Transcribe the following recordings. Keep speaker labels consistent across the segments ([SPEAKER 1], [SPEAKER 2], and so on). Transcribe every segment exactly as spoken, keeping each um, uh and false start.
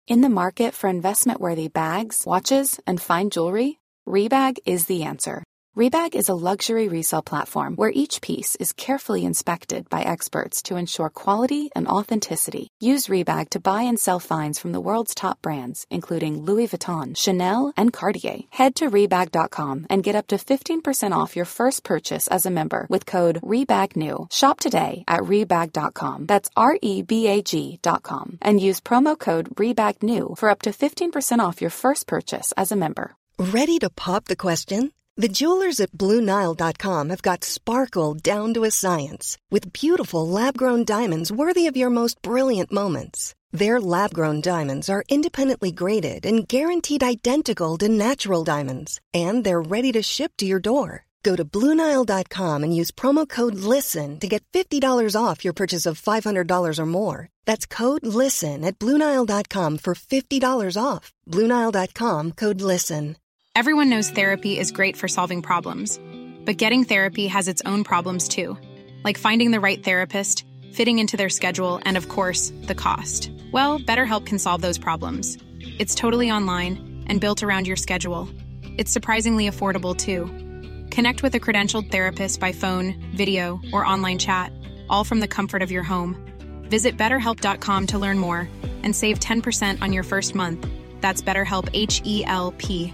[SPEAKER 1] In the market for investment-worthy bags, watches, and fine jewelry, Rebag is the answer. Rebag is a luxury resale platform where each piece is carefully inspected by experts to ensure quality and authenticity. Use Rebag to buy and sell finds from the world's top brands, including Louis Vuitton, Chanel, and Cartier. Head to Rebag dot com and get up to fifteen percent off your first purchase as a member with code REBAGNEW. Shop today at Rebag dot com. That's R E B A G dot com. And use promo code REBAGNEW for up to fifteen percent off your first purchase as a member.
[SPEAKER 2] Ready to pop the question? The jewelers at Blue Nile dot com have got sparkle down to a science with beautiful lab-grown diamonds worthy of your most brilliant moments. Their lab-grown diamonds are independently graded and guaranteed identical to natural diamonds, and they're ready to ship to your door. Go to Blue Nile dot com and use promo code LISTEN to get fifty dollars off your purchase of five hundred dollars or more. That's code LISTEN at Blue Nile dot com for fifty dollars off. Blue Nile dot com, code LISTEN.
[SPEAKER 3] Everyone knows therapy is great for solving problems, but getting therapy has its own problems too, like finding the right therapist, fitting into their schedule, and of course, the cost. Well, BetterHelp can solve those problems. It's totally online and built around your schedule. It's surprisingly affordable too. Connect with a credentialed therapist by phone, video, or online chat, all from the comfort of your home. Visit better help dot com to learn more and save ten percent on your first month. That's BetterHelp, H E L P.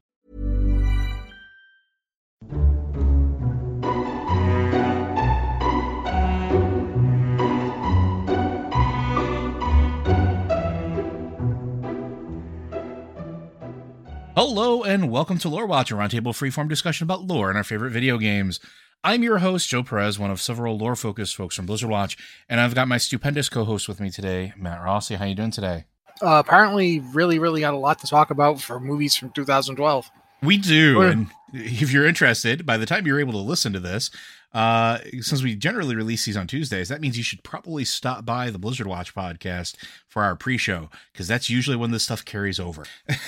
[SPEAKER 4] Hello and welcome to Lore Watch, a roundtable freeform discussion about lore and our favorite video games. I'm your host, Joe Perez, one of several lore-focused folks from Blizzard Watch, and I've got my stupendous co-host with me today, Matt Rossi. How you doing today?
[SPEAKER 5] Uh, apparently, really, really got a lot to talk about for movies from two thousand twelve.
[SPEAKER 4] We do, and if you're interested, by the time you're able to listen to this, uh, since we generally release these on Tuesdays, that means you should probably stop by the Blizzard Watch podcast for our pre-show, because that's usually when this stuff carries over.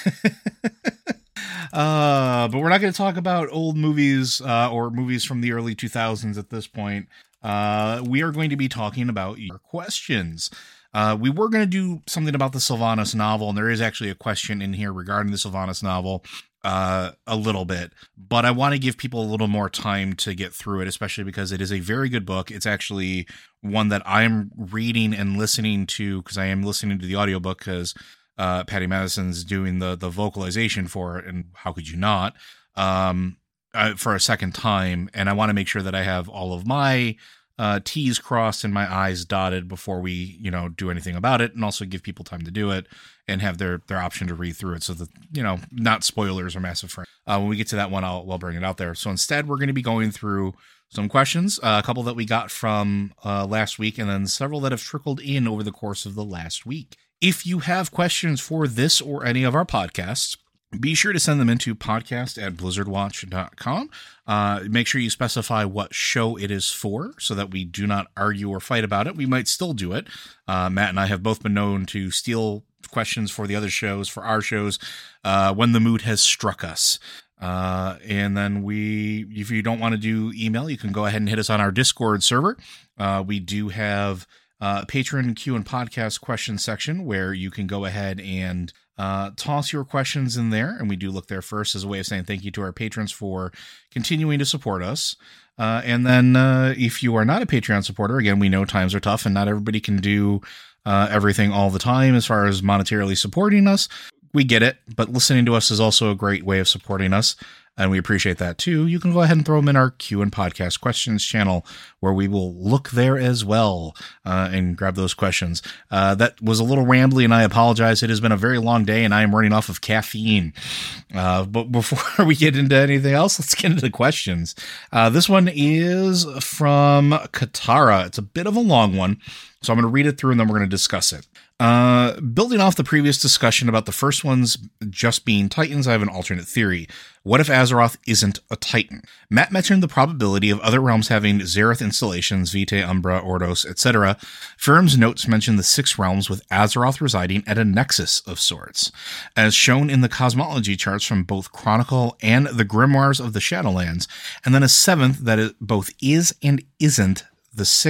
[SPEAKER 4] uh, but we're not going to talk about old movies uh, or movies from the early two thousands at this point. Uh, we are going to be talking about your questions. Uh, we were going to do something about the Sylvanas novel, and there is actually a question in here regarding the Sylvanas novel uh, a little bit, but I want to give people a little more time to get through it, especially because it is a very good book. It's actually one that I'm reading and listening to, because I am listening to the audiobook because uh, Patty Madison's doing the, the vocalization for it, and how could you not, um, uh, for a second time, and I want to make sure that I have all of my Uh, T's crossed and my I's dotted before we, you know, do anything about it, and also give people time to do it and have their, their option to read through it so that, you know, not spoilers or massive frames. Uh, when we get to that one, I'll, I'll bring it out there. So instead, we're going to be going through some questions, uh, a couple that we got from uh, last week, and then several that have trickled in over the course of the last week. If you have questions for this or any of our podcasts, be sure to send them into podcast at blizzard watch dot com. Uh, make sure you specify what show it is for so that we do not argue or fight about it. We might still do it. Uh, Matt and I have both been known to steal questions for the other shows, for our shows, uh, when the mood has struck us. Uh, and then we, if you don't want to do email, you can go ahead and hit us on our Discord server. Uh, we do have uh, Patreon Q and podcast question section where you can go ahead and Uh, toss your questions in there, and we do look there first as a way of saying thank you to our patrons for continuing to support us. Uh, and then uh, if you are not a Patreon supporter, again, we know times are tough and not everybody can do uh, everything all the time as far as monetarily supporting us. We get it, but listening to us is also a great way of supporting us, and we appreciate that too. You can go ahead and throw them in our Q and podcast questions channel, where we will look there as well uh, and grab those questions. Uh, that was a little rambly, and I apologize. It has been a very long day, and I am running off of caffeine. Uh, but before we get into anything else, let's get into the questions. Uh, this one is from Katara. It's a bit of a long one, so I'm going to read it through, and then we're going to discuss it. Uh, building off the previous discussion about the first ones just being Titans, I have an alternate theory. What if Azeroth isn't a Titan? Matt mentioned the probability of other realms having Xerath installations, Vitae, Umbra, Ordos, et cetera. Firm's notes mention the six realms with Azeroth residing at a nexus of sorts, as shown in the cosmology charts from both Chronicle and the Grimoires of the Shadowlands, and then a seventh that it both is and isn't the six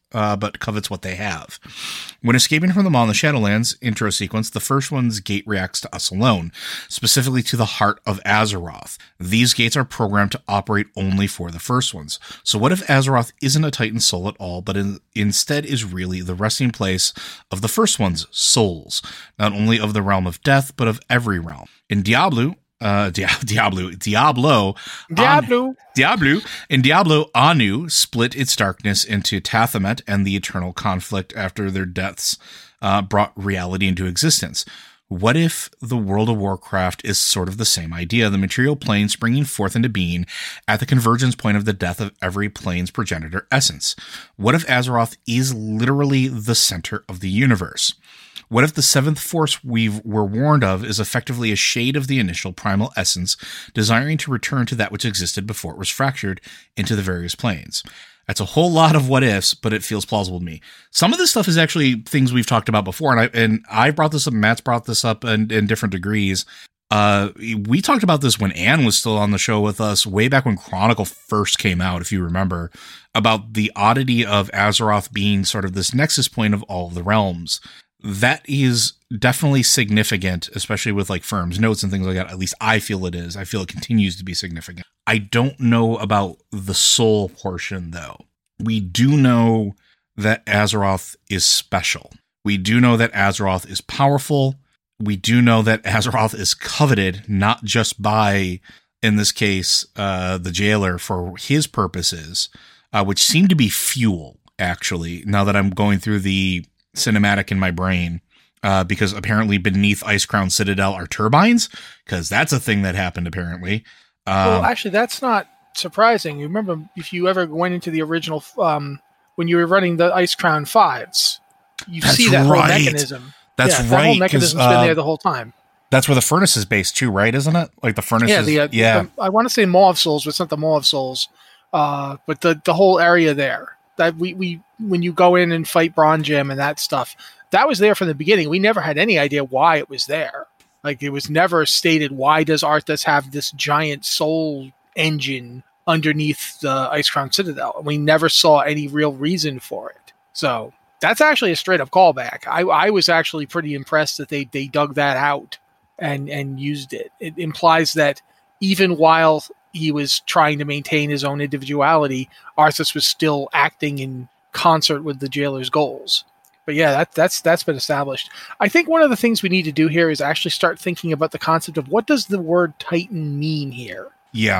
[SPEAKER 4] uh, but covets what they have. When escaping from the Maw in the Shadowlands intro sequence, the first one's gate reacts to us alone, specifically to the heart of Azeroth. These gates are programmed to operate only for the first ones. So what if Azeroth isn't a Titan soul at all, but in, instead is really the resting place of the first one's souls, not only of the realm of death, but of every realm? In Diablo, Uh, Dia- Diablo, Diablo,
[SPEAKER 5] Diablo,
[SPEAKER 4] An- Diablo, in Diablo, Anu split its darkness into Tathamet and the eternal conflict after their deaths uh, brought reality into existence. What if the World of Warcraft is sort of the same idea? The material plane springing forth into being at the convergence point of the death of every plane's progenitor essence. What if Azeroth is literally the center of the universe? What if the seventh force we were warned of is effectively a shade of the initial primal essence, desiring to return to that which existed before it was fractured into the various planes? That's a whole lot of what ifs, but it feels plausible to me. Some of this stuff is actually things we've talked about before, and I and I brought this up, Matt's brought this up in, in different degrees. Uh, we talked about this when Anne was still on the show with us, way back when Chronicle first came out, if you remember, about the oddity of Azeroth being sort of this nexus point of all of the realms. That is definitely significant, especially with like firms, notes and things like that. At least I feel it is. I feel it continues to be significant. I don't know about the soul portion, though. We do know that Azeroth is special. We do know that Azeroth is powerful. We do know that Azeroth is coveted, not just by, in this case, uh, the jailer for his purposes, uh, which seem to be fuel, actually, now that I'm going through the cinematic in my brain, uh, because apparently beneath Icecrown Citadel are turbines, because that's a thing that happened apparently. Um,
[SPEAKER 5] well, actually, that's not surprising. You remember if you ever went into the original, um, when you were running the Icecrown fives, you see that
[SPEAKER 4] right.
[SPEAKER 5] whole mechanism.
[SPEAKER 4] That's
[SPEAKER 5] yeah,
[SPEAKER 4] right.
[SPEAKER 5] That whole mechanism's
[SPEAKER 4] uh,
[SPEAKER 5] been there the whole time.
[SPEAKER 4] That's where the furnace is based too, right? Isn't it? Like the furnace
[SPEAKER 5] Yeah,
[SPEAKER 4] is,
[SPEAKER 5] the, uh,
[SPEAKER 4] yeah.
[SPEAKER 5] the, I want to say Maw of Souls, but it's not the Maw of Souls. Uh, but the, the whole area there. That we, we when you go in and fight Bronjam and that stuff, that was there from the beginning. We never had any idea why it was there. Like, it was never stated, why does Arthas have this giant soul engine underneath the Icecrown Citadel? And we never saw any real reason for it. So that's actually a straight up callback. I, I was actually pretty impressed that they, they dug that out and, and used it. It implies that even while he was trying to maintain his own individuality, Arthas was still acting in concert with the jailer's goals. But yeah, that, that's that's been established. I think one of the things we need to do here is actually start thinking about the concept of what does the word Titan mean here?
[SPEAKER 4] Yeah.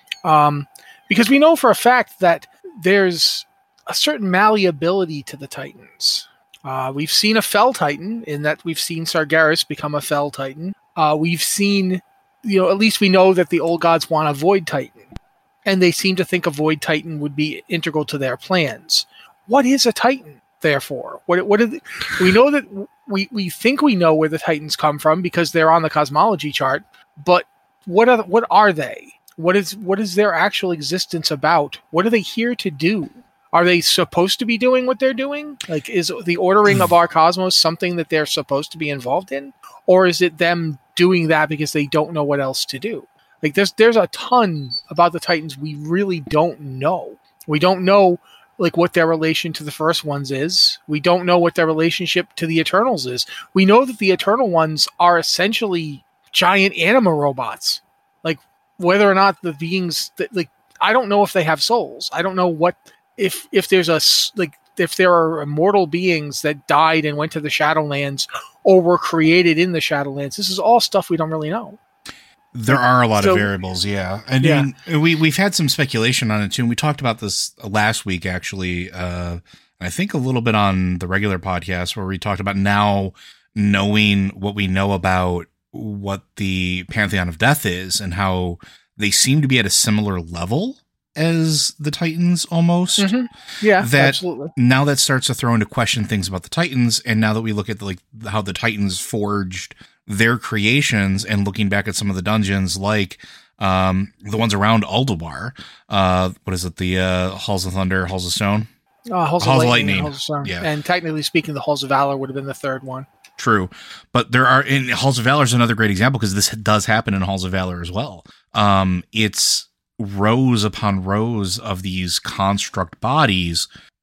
[SPEAKER 5] Um, because we know for a fact that there's a certain malleability to the Titans. Uh, we've seen a Fel Titan in that we've seen Sargeras become a Fel Titan. Uh, we've seen... You know, at least we know that the old gods want a Void Titan, and they seem to think a Void Titan would be integral to their plans. What is a Titan, therefore? What what are the, we know that we we think we know where the Titans come from because they're on the cosmology chart, but what are what are they? What is what is their actual existence about? What are they here to do? Are they supposed to be doing what they're doing? Like, is the ordering of our cosmos something that they're supposed to be involved in? Or is it them doing that because they don't know what else to do? Like, there's there's a ton about the Titans we really don't know. We don't know, like, what their relation to the first ones is. We don't know what their relationship to the Eternals is. We know that the Eternal ones are essentially giant anima robots. Like, whether or not the beings that, like, I don't know if they have souls. I don't know what if if there's a like if there are immortal beings that died and went to the Shadowlands or were created in the Shadowlands. This is all stuff we don't really know.
[SPEAKER 4] There are a lot
[SPEAKER 5] so,
[SPEAKER 4] of variables, yeah. And
[SPEAKER 5] yeah.
[SPEAKER 4] we we've had some speculation on it too. And we talked about this last week, actually. Uh, I think a little bit on the regular podcast where we talked about now knowing what we know about what the Pantheon of Death is and how they seem to be at a similar level as the Titans almost.
[SPEAKER 5] Mm-hmm. Yeah,
[SPEAKER 4] that
[SPEAKER 5] absolutely.
[SPEAKER 4] Now that starts to throw into question things about the Titans. And now that we look at the, like how the Titans forged their creations and looking back at some of the dungeons, like um, the ones around Ulduar, uh, what is it? The uh, Halls of Thunder, Halls of Stone,
[SPEAKER 5] uh, Halls,
[SPEAKER 4] Halls
[SPEAKER 5] of Lightning,
[SPEAKER 4] of Lightning.
[SPEAKER 5] And Halls of Stone.
[SPEAKER 4] Yeah.
[SPEAKER 5] And technically speaking, the Halls of Valor would have been the third one.
[SPEAKER 4] True. But there are in Halls of Valor is another great example because this does happen in Halls of Valor as well. Um, it's rows upon rows of these construct bodies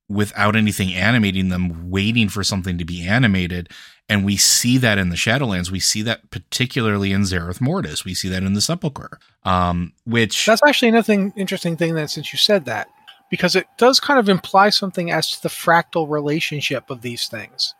[SPEAKER 4] without anything animating them, waiting for something to be animated. And we see that in the Shadowlands. We see that particularly in Zereth Mortis. We see that in the Sepulchre, um, which...
[SPEAKER 5] That's actually another interesting thing that since you said that, because it does kind of imply something as to the fractal relationship of these things.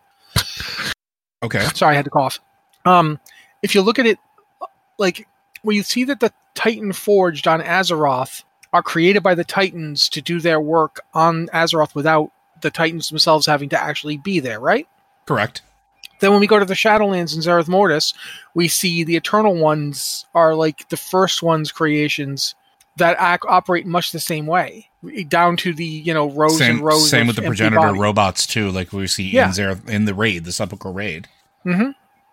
[SPEAKER 4] Okay.
[SPEAKER 5] Sorry, I had to cough. Um, if you look at it, like, when you see that the Titan forged on Azeroth are created by the Titans to do their work on Azeroth without the Titans themselves having to actually be there, right?
[SPEAKER 4] Correct.
[SPEAKER 5] Then when we go to the Shadowlands in Zereth Mortis, we see the Eternal Ones are like the first ones creations that ac- operate much the same way, down to the, you know, rows
[SPEAKER 4] same,
[SPEAKER 5] and rows.
[SPEAKER 4] Same
[SPEAKER 5] of
[SPEAKER 4] with the
[SPEAKER 5] empty
[SPEAKER 4] progenitor
[SPEAKER 5] body.
[SPEAKER 4] robots too, like we see
[SPEAKER 5] Yeah.
[SPEAKER 4] in Zereth, in the raid, the Sepulchre raid.
[SPEAKER 5] Mm-hmm.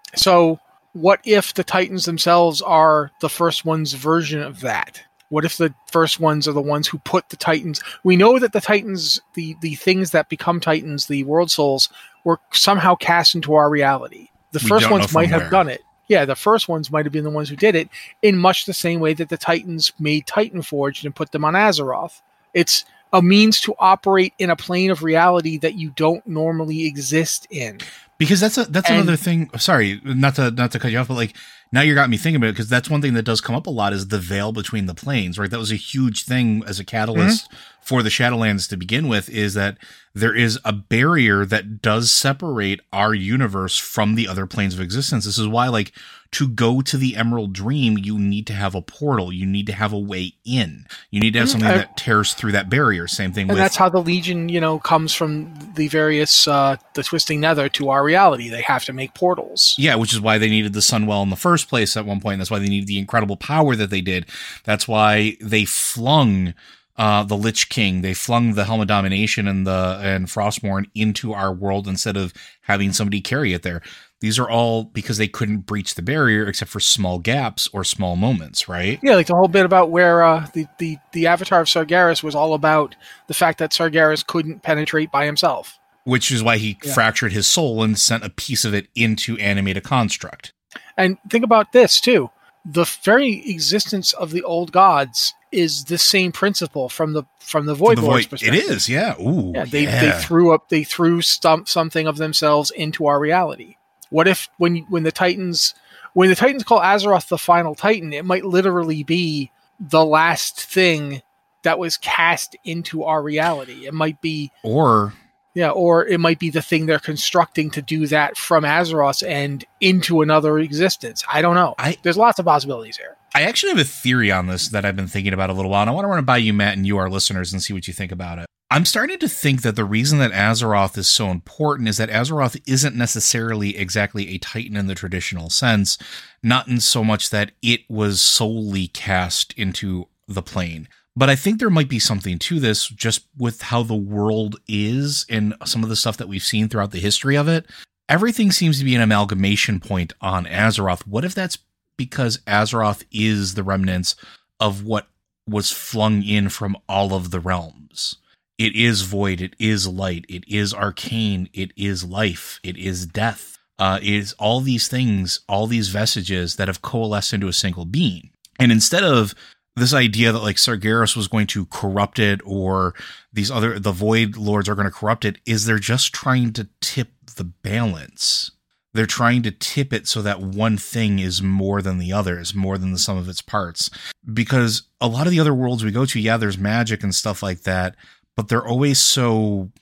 [SPEAKER 5] So what if the Titans themselves are the first one's version of that? What if the first ones are the ones who put the Titans... We know that the Titans, the, the things that become Titans, the World Souls, were somehow cast into our reality. The
[SPEAKER 4] We
[SPEAKER 5] first
[SPEAKER 4] don't know
[SPEAKER 5] ones
[SPEAKER 4] from
[SPEAKER 5] might have
[SPEAKER 4] where.
[SPEAKER 5] done it. Yeah, the first ones might have been the ones who did it, in much the same way that the Titans made Titan Forged and put them on Azeroth. It's a means to operate in a plane of reality that you don't normally exist in.
[SPEAKER 4] Because that's a, that's
[SPEAKER 5] And-
[SPEAKER 4] another thing. Sorry, not to not to cut you off, but like now you got me thinking about it, because that's one thing that does come up a lot is the veil between the planes, right? That was a huge thing as a catalyst
[SPEAKER 5] Mm-hmm.
[SPEAKER 4] for the Shadowlands to begin with, is that there is a barrier that does separate our universe from the other planes of existence. This is why, like, to go to the Emerald Dream, you need to have a portal. You need to have a way in. You need to have something
[SPEAKER 5] I-
[SPEAKER 4] that tears through that barrier. Same thing
[SPEAKER 5] And
[SPEAKER 4] with...
[SPEAKER 5] that's how the Legion, you know, comes from the various, uh, the Twisting Nether to our reality. They have to make portals.
[SPEAKER 4] Yeah, which is why they needed the Sunwell in the first place at one point. That's why they needed the incredible power that they did. That's why they flung uh, the Lich King, they flung the Helm of Domination and the and Frostmourne into our world instead of having somebody carry it there. These are all because they couldn't breach the barrier except for small gaps or small moments, right?
[SPEAKER 5] Yeah, like the whole bit about where uh, the, the, the Avatar of Sargeras was all about the fact that Sargeras couldn't penetrate by himself.
[SPEAKER 4] Which is why he
[SPEAKER 5] Yeah.
[SPEAKER 4] fractured his soul and sent a piece of it into animate a construct.
[SPEAKER 5] And think about this, too. The very existence of the old gods is the same principle from the from the Void
[SPEAKER 4] The
[SPEAKER 5] Lord's
[SPEAKER 4] void, it
[SPEAKER 5] perspective.
[SPEAKER 4] is, yeah. Ooh,
[SPEAKER 5] Yeah, they,
[SPEAKER 4] yeah.
[SPEAKER 5] they threw up they threw stump, something of themselves into our reality. What if when when the Titans when the Titans call Azeroth the final Titan, it might literally be the last thing that was cast into our reality. It might be
[SPEAKER 4] Or
[SPEAKER 5] yeah, or it might be the thing they're constructing to do that from Azeroth's end into another existence. I don't know.
[SPEAKER 4] I-
[SPEAKER 5] There's lots of possibilities here.
[SPEAKER 4] I actually have a theory on this that I've been thinking about a little while, and I want to run it by you, Matt, and you, our listeners, and see what you think about it. I'm starting to think that the reason that Azeroth is so important is that Azeroth isn't necessarily exactly a Titan in the traditional sense, not in so much that it was solely cast into the plane. But I think there might be something to this just with how the world is and some of the stuff that we've seen throughout the history of it. Everything seems to be an amalgamation point on Azeroth. What if that's because Azeroth is the remnants of what was flung in from all of the realms? It is void, it is light, it is arcane, it is life, it is death. Uh, it is all these things, all these vestiges that have coalesced into a single being. And instead of this idea that like Sargeras was going to corrupt it, or these other, the Void Lords are going to corrupt it, is they're just trying to tip the balance. They're trying to tip it so that one thing is more than the other, is more than the sum of its parts. Because a lot of the other worlds we go to, yeah, there's magic and stuff like that, but they're always so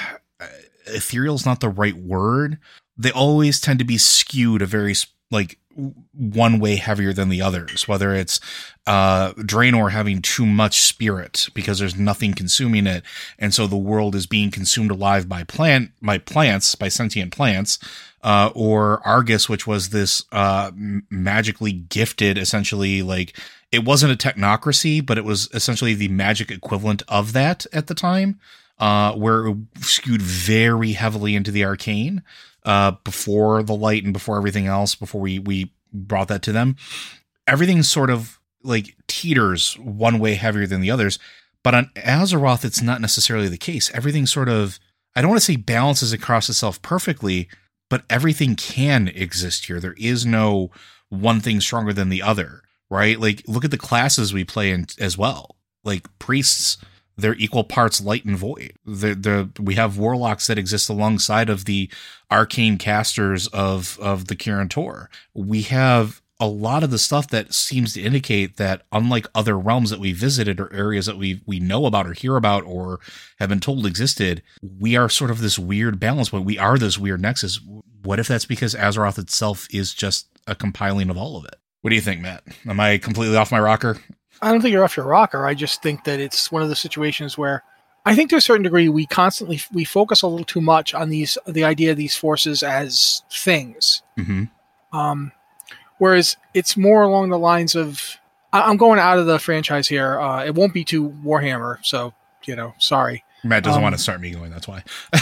[SPEAKER 4] ethereal is not the right word. They always tend to be skewed a very like one way heavier than the others, whether it's uh, Draenor having too much spirit because there's nothing consuming it. And so the world is being consumed alive by plant, by plants, by sentient plants, uh, or Argus, which was this uh, magically gifted, essentially like it wasn't a technocracy, but it was essentially the magic equivalent of that at the time, uh, where it skewed very heavily into the arcane. Uh, before the light and before everything else, before we, we brought that to them, everything sort of like teeters one way heavier than the others. But on Azeroth, it's not necessarily the case. Everything sort of, I don't want to say balances across itself perfectly, but everything can exist here. There is no one thing stronger than the other, right? Like look at the classes we play in as well. Like priests, they're equal parts light and void. The the we have warlocks that exist alongside of the arcane casters of of the Kirin Tor. We have a lot of the stuff that seems to indicate that, unlike other realms that we visited or areas that we we know about or hear about or have been told existed, we are sort of this weird balance point. We are this weird nexus. What if that's because Azeroth itself is just a compiling of all of it? What do you think, Matt? Am I completely off my rocker?
[SPEAKER 5] I don't think you're off your rocker. I just think that it's one of the situations where I think to a certain degree we constantly we focus a little too much on these the idea of these forces as things.
[SPEAKER 4] Mm-hmm.
[SPEAKER 5] Um, whereas it's more along the lines of I, I'm going out of the franchise here. Uh, it won't be to Warhammer, so you know, sorry.
[SPEAKER 4] Matt doesn't
[SPEAKER 5] um,
[SPEAKER 4] want to start me going. That's why.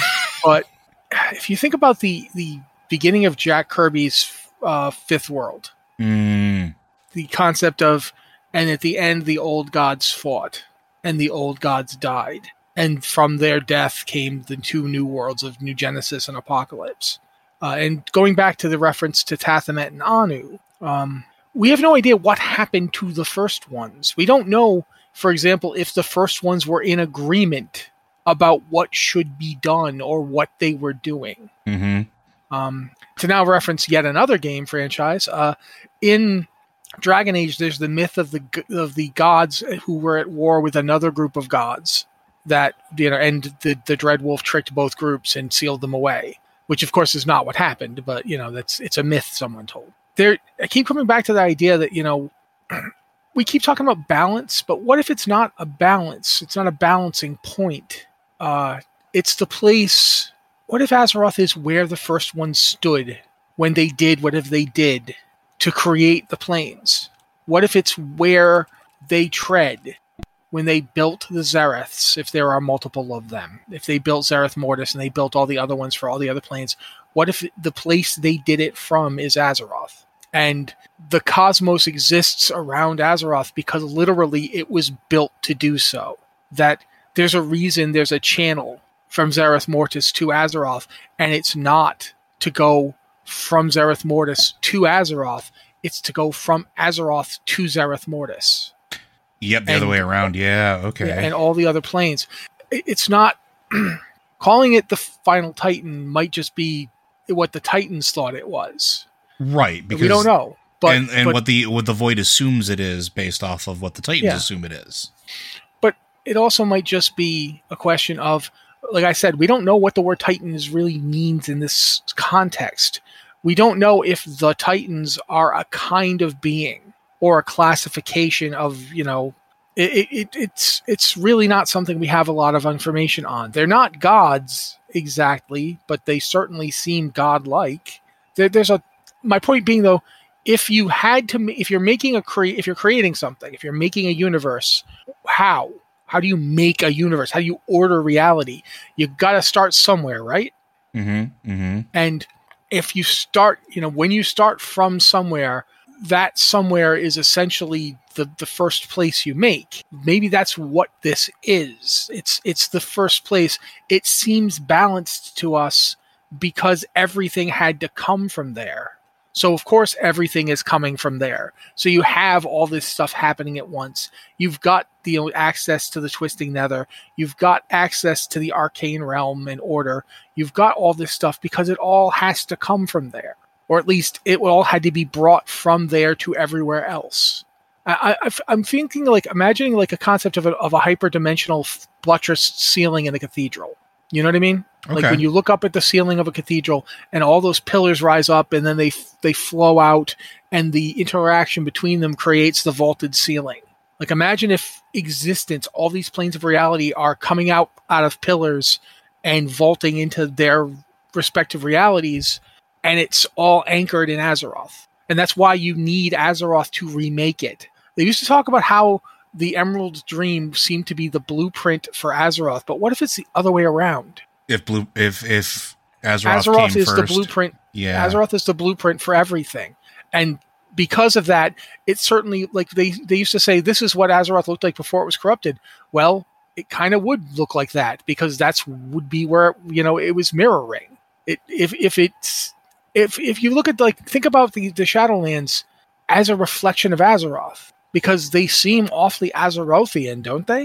[SPEAKER 5] But if you think about the the beginning of Jack Kirby's uh, Fifth World,
[SPEAKER 4] mm.
[SPEAKER 5] the concept of and at the end, the old gods fought, and the old gods died. And from their death came the two new worlds of New Genesis and Apocalypse. Uh, and going back to the reference to Tathamet and Anu, um, we have no idea what happened to the first ones. We don't know, for example, if the first ones were in agreement about what should be done or what they were doing.
[SPEAKER 4] Mm-hmm.
[SPEAKER 5] Um, to now reference yet another game franchise, uh, in Dragon Age, there's the myth of the of the gods who were at war with another group of gods that, you know, and the the Dreadwolf tricked both groups and sealed them away, which of course is not what happened, but you know, that's it's a myth someone told. There, I keep coming back to the idea that, you know, we keep talking about balance, but what if it's not a balance? It's not a balancing point. Uh, it's the place. What if Azeroth is where the first one stood when they did whatever they did to create the planes? What if it's where they tread when they built the Zereths, if there are multiple of them? If they built Zereth Mortis and they built all the other ones for all the other planes, what if the place they did it from is Azeroth? And the cosmos exists around Azeroth because literally it was built to do so. That there's a reason there's a channel from Zereth Mortis to Azeroth, and it's not to go from Zereth Mortis to Azeroth, it's to go from Azeroth to Zereth Mortis.
[SPEAKER 4] Yep, the
[SPEAKER 5] and,
[SPEAKER 4] other way around. Yeah, okay.
[SPEAKER 5] And all the other planes. It's not... calling it the final Titan might just be what the Titans thought it was.
[SPEAKER 4] Right, because...
[SPEAKER 5] we don't know. But,
[SPEAKER 4] and and
[SPEAKER 5] but,
[SPEAKER 4] what the what the Void assumes it is based off of what the Titans
[SPEAKER 5] yeah.
[SPEAKER 4] assume it is.
[SPEAKER 5] But it also might just be a question of, like I said, we don't know what the word Titans really means in this context. We don't know if the Titans are a kind of being or a classification of, you know, it, it, it's it's really not something we have a lot of information on. They're not gods exactly, but they certainly seem godlike. There, there's a my point being though, if you had to, if you're making a cre- if you're creating something, if you're making a universe, how how do you make a universe? How do you order reality? You got to start somewhere, right?
[SPEAKER 4] Mm-hmm. Mm-hmm.
[SPEAKER 5] And if you start, you know, when you start from somewhere, that somewhere is essentially the, the first place you make. Maybe that's what this is. It's it's the first place. It seems balanced to us because everything had to come from there. So, of course, everything is coming from there. So you have all this stuff happening at once. You've got the you know, access to the Twisting Nether. You've got access to the Arcane Realm and Order. You've got all this stuff because it all has to come from there. Or at least it all had to be brought from there to everywhere else. I, I, I'm thinking, like, imagining like a concept of a, of a hyperdimensional buttressed ceiling in a cathedral. You know what I mean?
[SPEAKER 4] Okay.
[SPEAKER 5] Like when you look up at the ceiling of a cathedral and all those pillars rise up and then they they flow out and the interaction between them creates the vaulted ceiling. Like imagine if existence, all these planes of reality are coming out out of pillars and vaulting into their respective realities, and it's all anchored in Azeroth. And that's why you need Azeroth to remake it. They used to talk about how the Emerald Dream seemed to be the blueprint for Azeroth, but what if it's the other way around?
[SPEAKER 4] If blue, if if Azeroth,
[SPEAKER 5] Azeroth
[SPEAKER 4] came
[SPEAKER 5] is
[SPEAKER 4] first,
[SPEAKER 5] the blueprint.
[SPEAKER 4] Yeah,
[SPEAKER 5] Azeroth is the blueprint for everything, and because of that, it's certainly like they they used to say this is what Azeroth looked like before it was corrupted. Well, it kind of would look like that because that's would be where you know it was mirroring. It if if it's if if you look at like think about the the Shadowlands as a reflection of Azeroth because they seem awfully Azerothian, don't they?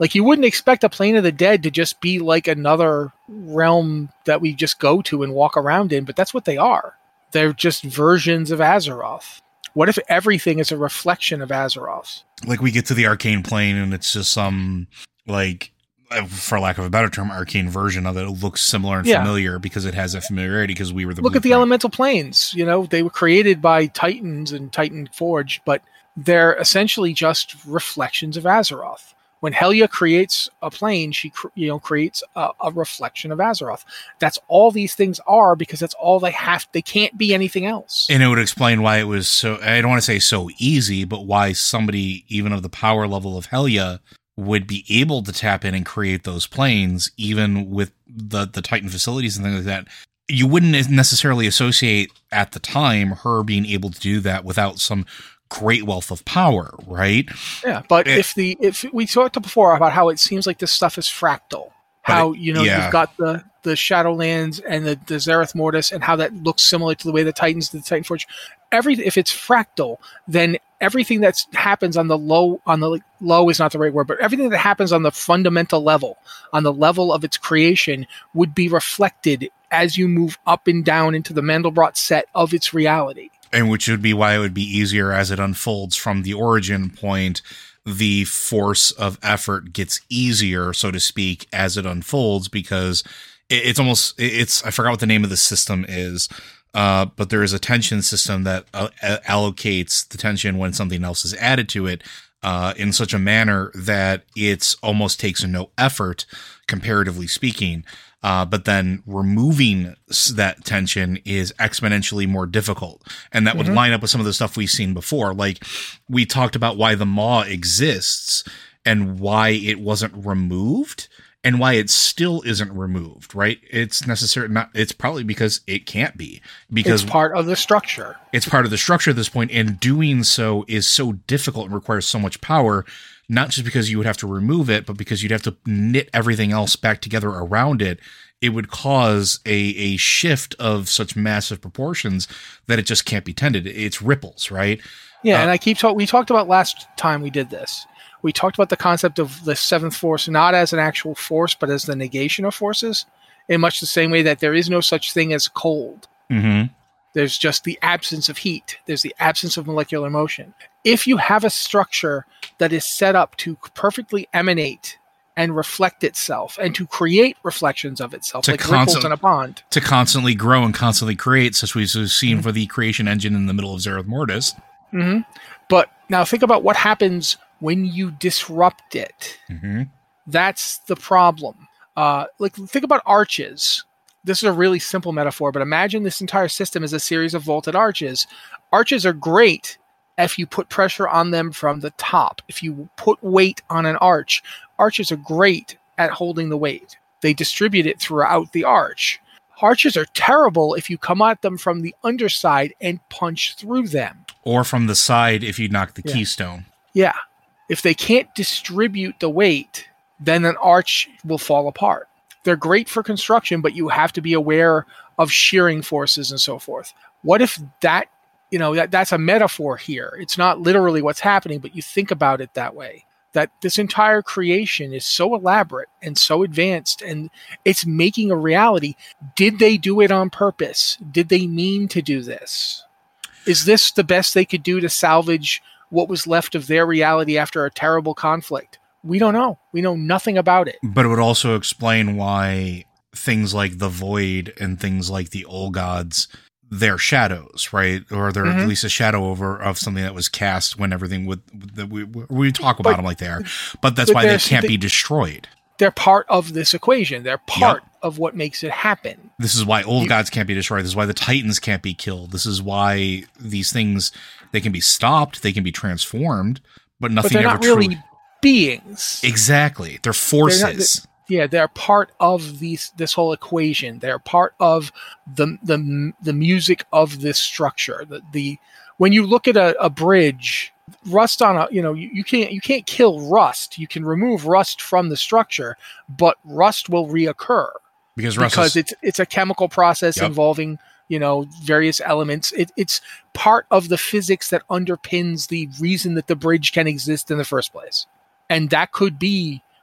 [SPEAKER 5] Like, you wouldn't expect a plane of the dead to just be like another realm that we just go to and walk around in, but that's what they are. They're just versions of Azeroth. What if everything is a reflection of Azeroth?
[SPEAKER 4] Like, we get to the arcane plane and it's just some, like, for lack of a better term, arcane version of it. It looks similar and
[SPEAKER 5] Yeah.
[SPEAKER 4] familiar because it has that familiarity because we were the
[SPEAKER 5] Look at the
[SPEAKER 4] blueprint.
[SPEAKER 5] elemental planes. You know, they were created by Titans and Titan Forge, but they're essentially just reflections of Azeroth. When Helia creates a plane, she cr- you know creates a, a reflection of Azeroth. That's all these things are, because that's all they have. They can't be anything else.
[SPEAKER 4] And it would explain why it was so, I don't want to say so easy, but why somebody, even of the power level of Helia, would be able to tap in and create those planes, even with the, the Titan facilities and things like that. You wouldn't necessarily associate at the time her being able to do that without some great wealth of power, right?
[SPEAKER 5] Yeah, but
[SPEAKER 4] It-
[SPEAKER 5] if the if we talked before about how it seems like this stuff is fractal,
[SPEAKER 4] But
[SPEAKER 5] how
[SPEAKER 4] it-
[SPEAKER 5] you know
[SPEAKER 4] yeah.
[SPEAKER 5] you've got the the Shadowlands and the, the Zereth Mortis, and how that looks similar to the way the Titans did the Titan Forge. Every if it's fractal, then everything that happens on the low on the like, low is not the right word, but everything that happens on the fundamental level, on the level of its creation, would be reflected as you move up and down into the Mandelbrot set of its reality.
[SPEAKER 4] And which would be why it would be easier as it unfolds from the origin point. The force of effort gets easier, so to speak, as it unfolds, because it, it's almost, it's, I forgot what the name of the system is, uh, but there is a tension system that uh, allocates the tension when something else is added to it, uh, in such a manner that it's almost takes no effort, comparatively speaking. Uh, but then removing s- that tension is exponentially more difficult. And that would
[SPEAKER 5] Mhm.
[SPEAKER 4] line up with some of the stuff we've seen before. Like, we talked about why the Maw exists and why it wasn't removed and why it still isn't removed, right? It's necessary, not, it's probably because it can't be, because
[SPEAKER 5] It's part of the structure.
[SPEAKER 4] it's part of the structure at this point, and doing so is so difficult and requires so much power, not just because you would have to remove it, but because you'd have to knit everything else back together around it. It would cause a, a shift of such massive proportions that it just can't be tended. It's ripples, right?
[SPEAKER 5] Yeah,
[SPEAKER 4] Uh,
[SPEAKER 5] and I keep talking. We talked about last time we did this. We talked about the concept of the seventh force, not as an actual force, but as the negation of forces, in much the same way that there is no such thing as cold.
[SPEAKER 4] Mm-hmm.
[SPEAKER 5] There's just the absence of heat. There's the absence of molecular motion. If you have a structure that is set up to perfectly emanate and reflect itself and to create reflections of itself,
[SPEAKER 4] To
[SPEAKER 5] like ripples
[SPEAKER 4] constant-
[SPEAKER 5] in a pond.
[SPEAKER 4] To constantly grow and constantly create, such we've seen for the creation engine in the middle of Zereth Mortis.
[SPEAKER 5] hmm But now think about what happens when you disrupt it.
[SPEAKER 4] Mm-hmm.
[SPEAKER 5] That's the problem. Uh, like, think about arches. This is a really simple metaphor, but imagine this entire system is a series of vaulted arches. Arches are great if you put pressure on them from the top. If you put weight on an arch, arches are great at holding the weight. They distribute it throughout the arch. Arches are terrible if you come at them from the underside and punch through them.
[SPEAKER 4] Or from the side if you knock the
[SPEAKER 5] Yeah.
[SPEAKER 4] keystone.
[SPEAKER 5] Yeah. If they can't distribute the weight, then an arch will fall apart. They're great for construction, but you have to be aware of shearing forces and so forth. What if that, you know, that, that's a metaphor here. It's not literally what's happening, but you think about it that way. That this entire creation is so elaborate and so advanced, and it's making a reality. Did they do it on purpose? Did they mean to do this? Is this the best they could do to salvage what was left of their reality after a terrible conflict? We don't know. We know nothing about it.
[SPEAKER 4] But it would also explain why things like the Void and things like the Old Gods, they're shadows, right? Or they're
[SPEAKER 5] Mhm.
[SPEAKER 4] at least a shadow over of something that was cast when everything would that we we talk about
[SPEAKER 5] But-
[SPEAKER 4] them like they are. But that's
[SPEAKER 5] but
[SPEAKER 4] why they
[SPEAKER 5] there's-
[SPEAKER 4] can't
[SPEAKER 5] they-
[SPEAKER 4] be destroyed.
[SPEAKER 5] They're part of this equation. They're part of what makes it happen.
[SPEAKER 4] This is why Old
[SPEAKER 5] You-
[SPEAKER 4] Gods can't be destroyed. This is why the Titans can't be killed. This is why these things, they can be stopped, they can be transformed, but
[SPEAKER 5] But
[SPEAKER 4] nothing
[SPEAKER 5] they're
[SPEAKER 4] ever
[SPEAKER 5] not really
[SPEAKER 4] truly.
[SPEAKER 5] beings.
[SPEAKER 4] Exactly. They're forces.
[SPEAKER 5] Yeah, they're part of these this whole equation. They're part of the the the music of this structure. The the when you look at a, a bridge, rust on a you know you, you can't you can't kill rust. You can remove rust from the structure, but rust will reoccur
[SPEAKER 4] because Russ
[SPEAKER 5] because
[SPEAKER 4] is,
[SPEAKER 5] it's it's a chemical process
[SPEAKER 4] Yep.
[SPEAKER 5] involving you know various elements. It, it's part of the physics that underpins the reason that the bridge can exist in the first place, and that could be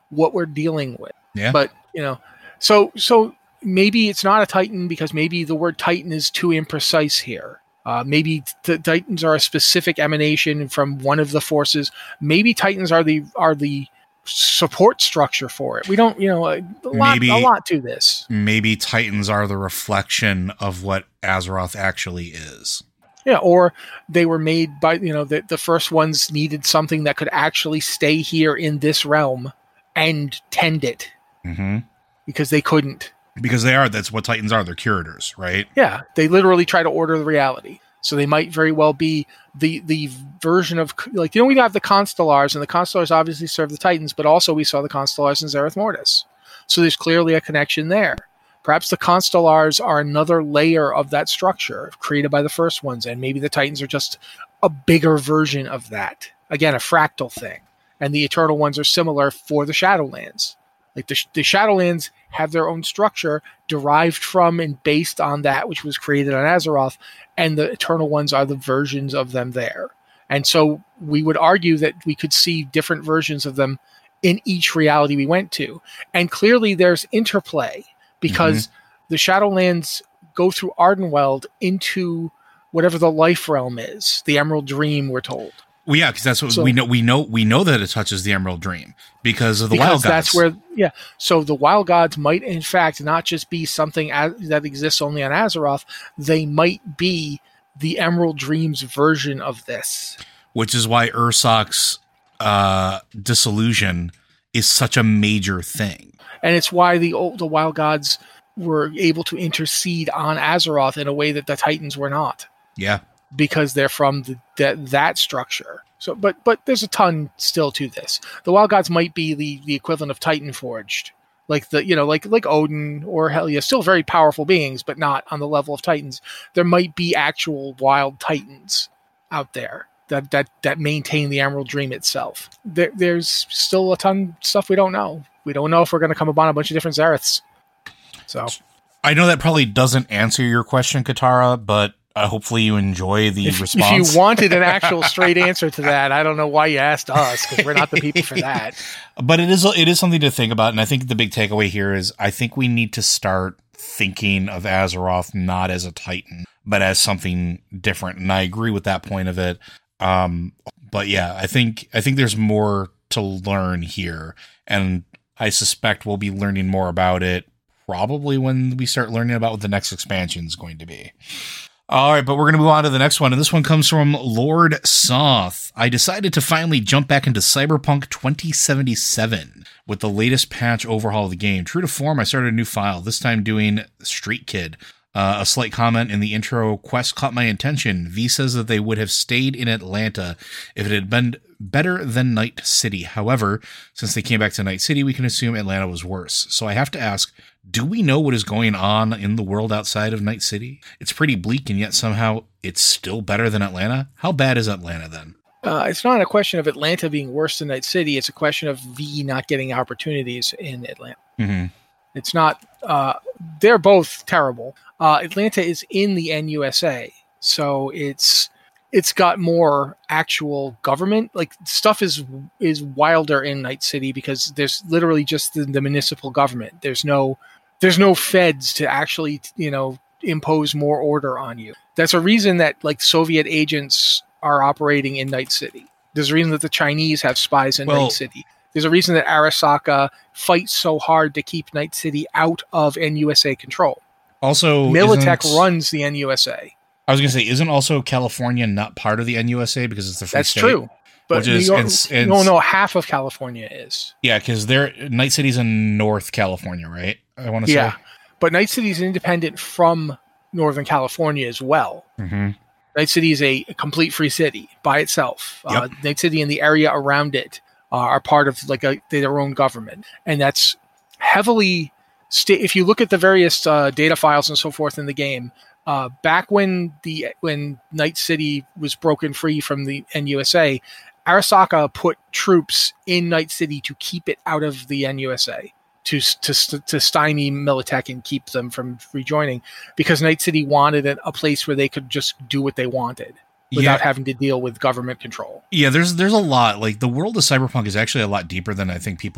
[SPEAKER 5] what we're dealing with.
[SPEAKER 4] Yeah.
[SPEAKER 5] But, you know, so so maybe it's not a Titan because maybe the word Titan is too imprecise here. Uh, maybe the Titans are a specific emanation from one of the forces. Maybe Titans are the are the support structure for it. We don't, you know, a lot,
[SPEAKER 4] maybe,
[SPEAKER 5] a lot to this.
[SPEAKER 4] Maybe Titans are the reflection of what Azeroth actually is.
[SPEAKER 5] Yeah, or they were made by, you know, the, the first ones needed something that could actually stay here in this realm and tend it.
[SPEAKER 4] Mm-hmm.
[SPEAKER 5] Because they couldn't.
[SPEAKER 4] Because they are. That's what Titans are. They're curators, right?
[SPEAKER 5] Yeah, they literally try to order the reality. So they might very well be the the version of, like, you know, we have the Constellars, and the Constellars obviously serve the Titans, but also we saw the Constellars in Zereth Mortis. So there's clearly a connection there. Perhaps the Constellars are another layer of that structure created by the first ones, and maybe the Titans are just a bigger version of that. Again, a fractal thing. And the Eternal Ones are similar for the Shadowlands. Like the, the Shadowlands have their own structure derived from and based on that which was created on Azeroth, and the Eternal Ones are the versions of them there. And so we would argue that we could see different versions of them in each reality we went to. And clearly there's interplay because mm-hmm. the Shadowlands go through Ardenweld into whatever the life realm is, the Emerald Dream, we're told.
[SPEAKER 4] Well, yeah, because that's what
[SPEAKER 5] so,
[SPEAKER 4] we know. We know we know that it touches the Emerald Dream because of the
[SPEAKER 5] because
[SPEAKER 4] Wild Gods.
[SPEAKER 5] That's where, yeah. So the Wild Gods might, in fact, not just be something as, that exists only on Azeroth. They might be the Emerald Dream's version of this.
[SPEAKER 4] Which is why Ursoc's uh, disillusion is such a major thing,
[SPEAKER 5] and it's why the old, the Wild Gods were able to intercede on Azeroth in a way that the Titans were not.
[SPEAKER 4] Yeah.
[SPEAKER 5] Because they're from the, that that structure. So, but but there's a ton still to this. The Wild Gods might be the, the equivalent of Titan Forged, like the you know like like Odin or Helya, still very powerful beings, but not on the level of Titans. There might be actual wild Titans out there that that that maintain the Emerald Dream itself. There, there's still a ton of stuff we don't know. We don't know if we're going to come upon a bunch of different Zareths. So,
[SPEAKER 4] I know that probably doesn't answer your question, Katara, but. Uh, hopefully you enjoy the
[SPEAKER 5] if,
[SPEAKER 4] response.
[SPEAKER 5] If you wanted an actual straight answer to that, I don't know why you asked us, because we're not the people for that.
[SPEAKER 4] But it is it is something to think about, and I think the big takeaway here is I think we need to start thinking of Azeroth not as a Titan, but as something different. And I agree with that point of it. Um, but yeah, I think I think there's more to learn here, and I suspect we'll be learning more about it probably when we start learning about what the next expansion is going to be. All right, but we're going to move on to the next one, and this one comes from Lord Soth. I decided to finally jump back into Cyberpunk twenty seventy-seven with the latest patch overhaul of the game. True to form, I started a new file, this time doing Street Kid. Uh, a slight comment in the intro quest caught my attention. V says that they would have stayed in Atlanta if it had been better than Night City. However, since they came back to Night City, we can assume Atlanta was worse. So I have to ask, do we know what is going on in the world outside of Night City? It's pretty bleak, and yet somehow it's still better than Atlanta. How bad is Atlanta then?
[SPEAKER 5] Uh, it's not a question of Atlanta being worse than Night City. It's a question of V not getting opportunities in Atlanta.
[SPEAKER 4] Mm-hmm.
[SPEAKER 5] It's not, uh, they're both terrible. Uh, Atlanta is in the N U S A, so it's it's got more actual government. Like, stuff is is wilder in Night City because there's literally just the, the municipal government. There's no there's no feds to actually, you know, impose more order on you. That's a reason that, like, Soviet agents are operating in Night City. There's a reason that the Chinese have spies in well, Night City. There's a reason that Arasaka fights so hard to keep Night City out of N U S A control.
[SPEAKER 4] Also,
[SPEAKER 5] Militech runs the N U S A.
[SPEAKER 4] I was going to say, isn't also California not part of the N U S A because it's the free
[SPEAKER 5] That's
[SPEAKER 4] state?
[SPEAKER 5] That's true. But
[SPEAKER 4] Which is,
[SPEAKER 5] New York,
[SPEAKER 4] and, and,
[SPEAKER 5] no, no, half of California is.
[SPEAKER 4] Yeah, because they're Night City's in North California, right? I want to
[SPEAKER 5] yeah,
[SPEAKER 4] say. Yeah,
[SPEAKER 5] but Night City is independent from Northern California as well.
[SPEAKER 4] Mm-hmm.
[SPEAKER 5] Night City is a complete free city by itself.
[SPEAKER 4] Yep.
[SPEAKER 5] Uh, Night City and the area around it uh, are part of like a, their own government, and that's heavily. Sta- if you look at the various uh, data files and so forth in the game, uh, back when the when Night City was broken free from the N U S A, Arasaka put troops in Night City to keep it out of the N U S A, to to to stymie Militech and keep them from rejoining, because Night City wanted a, a place where they could just do what they wanted without
[SPEAKER 4] yeah.
[SPEAKER 5] having to deal with government control.
[SPEAKER 4] Yeah, there's there's a lot. Like, the world of Cyberpunk is actually a lot deeper than I think people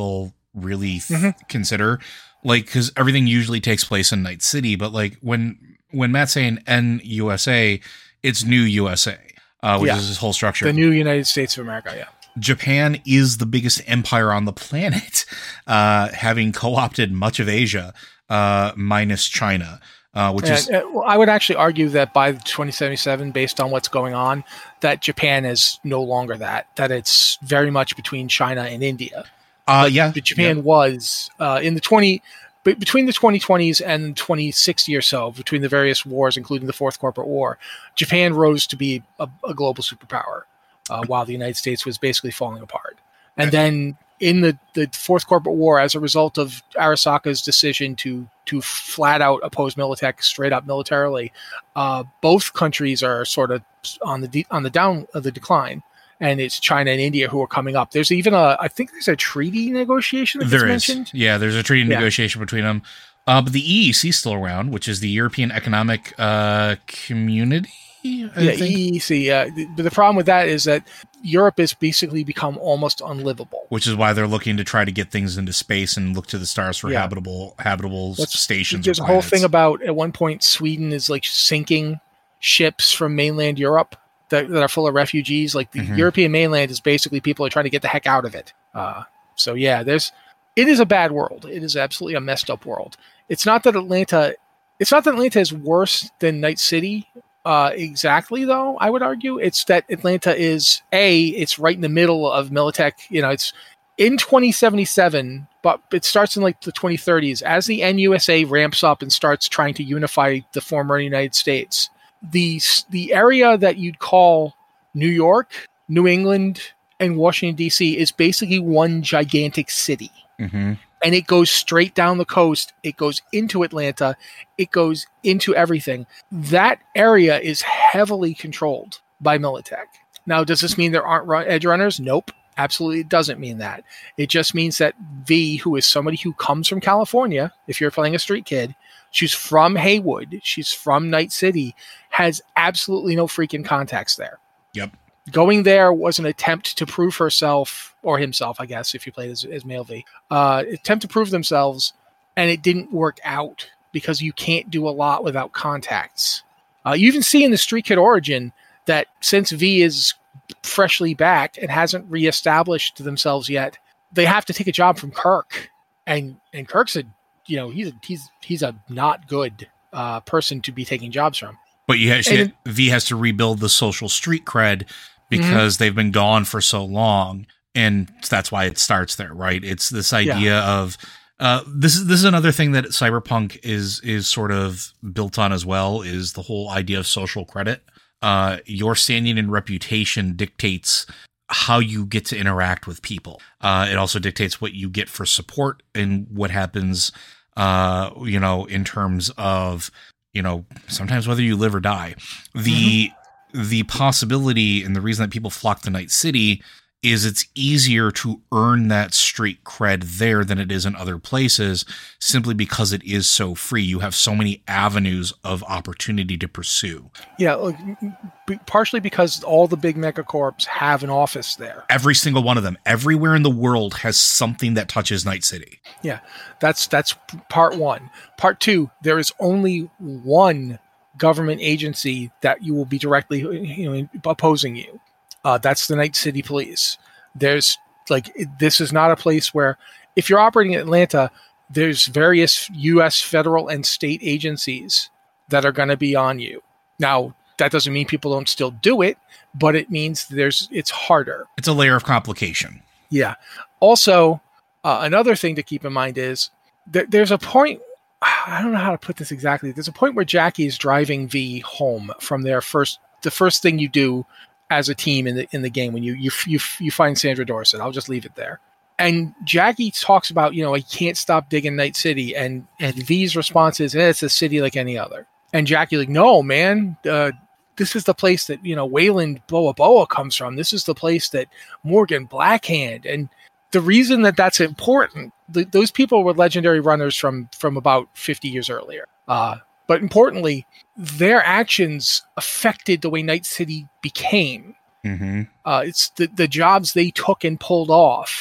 [SPEAKER 4] really th-
[SPEAKER 5] Mm-hmm.
[SPEAKER 4] consider, like, because everything usually takes place in Night City, but like when when Matt's saying N U S A, it's New U S A, uh, which
[SPEAKER 5] Yeah.
[SPEAKER 4] is his whole structure.
[SPEAKER 5] The new United States of America, yeah.
[SPEAKER 4] Japan is the biggest empire on the planet, uh, having co-opted much of Asia, uh, minus China, uh, which
[SPEAKER 5] And,
[SPEAKER 4] is
[SPEAKER 5] uh, well, I would actually argue that by twenty seventy-seven, based on what's going on, that Japan is no longer that, that it's very much between China and India.
[SPEAKER 4] uh, yeah,
[SPEAKER 5] But Japan
[SPEAKER 4] yeah.
[SPEAKER 5] was uh, in the twenty but between the twenty twenties and twenty sixty or so, between the various wars, including the Fourth Corporate War, Japan rose to be a, a global superpower, uh, while the United States was basically falling apart. And then in the, the Fourth Corporate War, as a result of Arasaka's decision to to flat out oppose Militech straight up militarily, uh, both countries are sort of on the de- on the down of the decline. And it's China and India who are coming up. There's even a, I think there's a treaty negotiation that
[SPEAKER 4] There
[SPEAKER 5] gets
[SPEAKER 4] is,
[SPEAKER 5] mentioned.
[SPEAKER 4] yeah, there's a treaty
[SPEAKER 5] Yeah.
[SPEAKER 4] negotiation between them. Uh, but the E E C is still around, which is the European Economic uh, Community. I
[SPEAKER 5] Yeah,
[SPEAKER 4] think,
[SPEAKER 5] E E C. Yeah, but the problem with that is that Europe has basically become almost unlivable.
[SPEAKER 4] which is why they're looking to try to get things into space and look to the stars for
[SPEAKER 5] Yeah.
[SPEAKER 4] habitable habitable
[SPEAKER 5] That's-
[SPEAKER 4] stations.
[SPEAKER 5] There's
[SPEAKER 4] or
[SPEAKER 5] a whole
[SPEAKER 4] planets.
[SPEAKER 5] thing about at one point Sweden is like sinking ships from mainland Europe that, that are full of refugees. Like the
[SPEAKER 4] Mhm.
[SPEAKER 5] European mainland is basically people are trying to get the heck out of it. Uh, so yeah, there's it is a bad world. It is absolutely a messed up world. It's not that Atlanta, it's not that Atlanta is worse than Night City. Uh, exactly, though, I would argue. It's that Atlanta is, A, it's right in the middle of Militech. You know, it's in twenty seventy-seven, but it starts in like the twenty thirties. As the N U S A ramps up and starts trying to unify the former United States, the, the area that you'd call New York, New England, and Washington, D C is basically one gigantic city.
[SPEAKER 4] Mhm.
[SPEAKER 5] And it goes straight down the coast. It goes into Atlanta. It goes into everything. That area is heavily controlled by Militech. Now, does this mean there aren't run- edge runners? Nope. Absolutely, it doesn't mean that. It just means that V, who is somebody who comes from California, if you're playing a street kid, she's from Haywood, she's from Night City, has absolutely no freaking contacts there.
[SPEAKER 4] Yep.
[SPEAKER 5] Going there was an attempt to prove herself, or himself, I guess, if you played as, as male V, uh, attempt to prove themselves, and it didn't work out because you can't do a lot without contacts. Uh, you even see in the Street Kid Origin that since V is freshly back and hasn't reestablished themselves yet, they have to take a job from Kirk, and and Kirk's a, you know, he's a, he's he's a not good uh, person to be taking jobs from.
[SPEAKER 4] But you have,
[SPEAKER 5] And-
[SPEAKER 4] V has to rebuild the social street cred because they've been gone for so long, and that's why it starts there, right? It's this idea of uh, this is this is another thing that Cyberpunk is is sort of built on as well, is the whole idea of social credit. Uh, your standing and reputation dictates how you get to interact with people. Uh, it also dictates what you get for support and what happens, uh, you know, in terms of, you know, sometimes whether you live or die. The mm-hmm. the possibility and the reason that people flock to Night City is it's easier to earn that street cred there than it is in other places, simply because it is so free. You have so many avenues of opportunity to pursue.
[SPEAKER 5] Yeah, look, partially because all the big megacorps have an office there.
[SPEAKER 4] Every single one of them, everywhere in the world, has something that touches Night City.
[SPEAKER 5] Yeah, that's that's part one. Part two, there is only one government agency that you will be directly, you know, opposing you. Uh, that's the Night City Police. There's like, this is not a place where, if you're operating in Atlanta, there's various U S federal and state agencies that are going to be on you. Now, that doesn't mean people don't still do it, but it means there's it's harder.
[SPEAKER 4] It's a layer of complication.
[SPEAKER 5] Yeah. Also, uh, another thing to keep in mind is that there's a point, I don't know how to put this exactly. There's a point where Jackie is driving V home from their first, the first thing you do as a team in the in the game when you you you you find Sandra Dorset. I'll just leave it there. And Jackie talks about, you know, I can't stop digging Night City, and and V's response is, eh, it's a city like any other. And Jackie like, no, man, uh, this is the place that, you know, Wayland Boa Boa comes from. This is the place that Morgan Blackhand. And the reason that that's important, th- those people were legendary runners from from about fifty years earlier. Uh, But importantly, their actions affected the way Night City became.
[SPEAKER 4] Mm-hmm.
[SPEAKER 5] Uh, it's the, the jobs they took and pulled off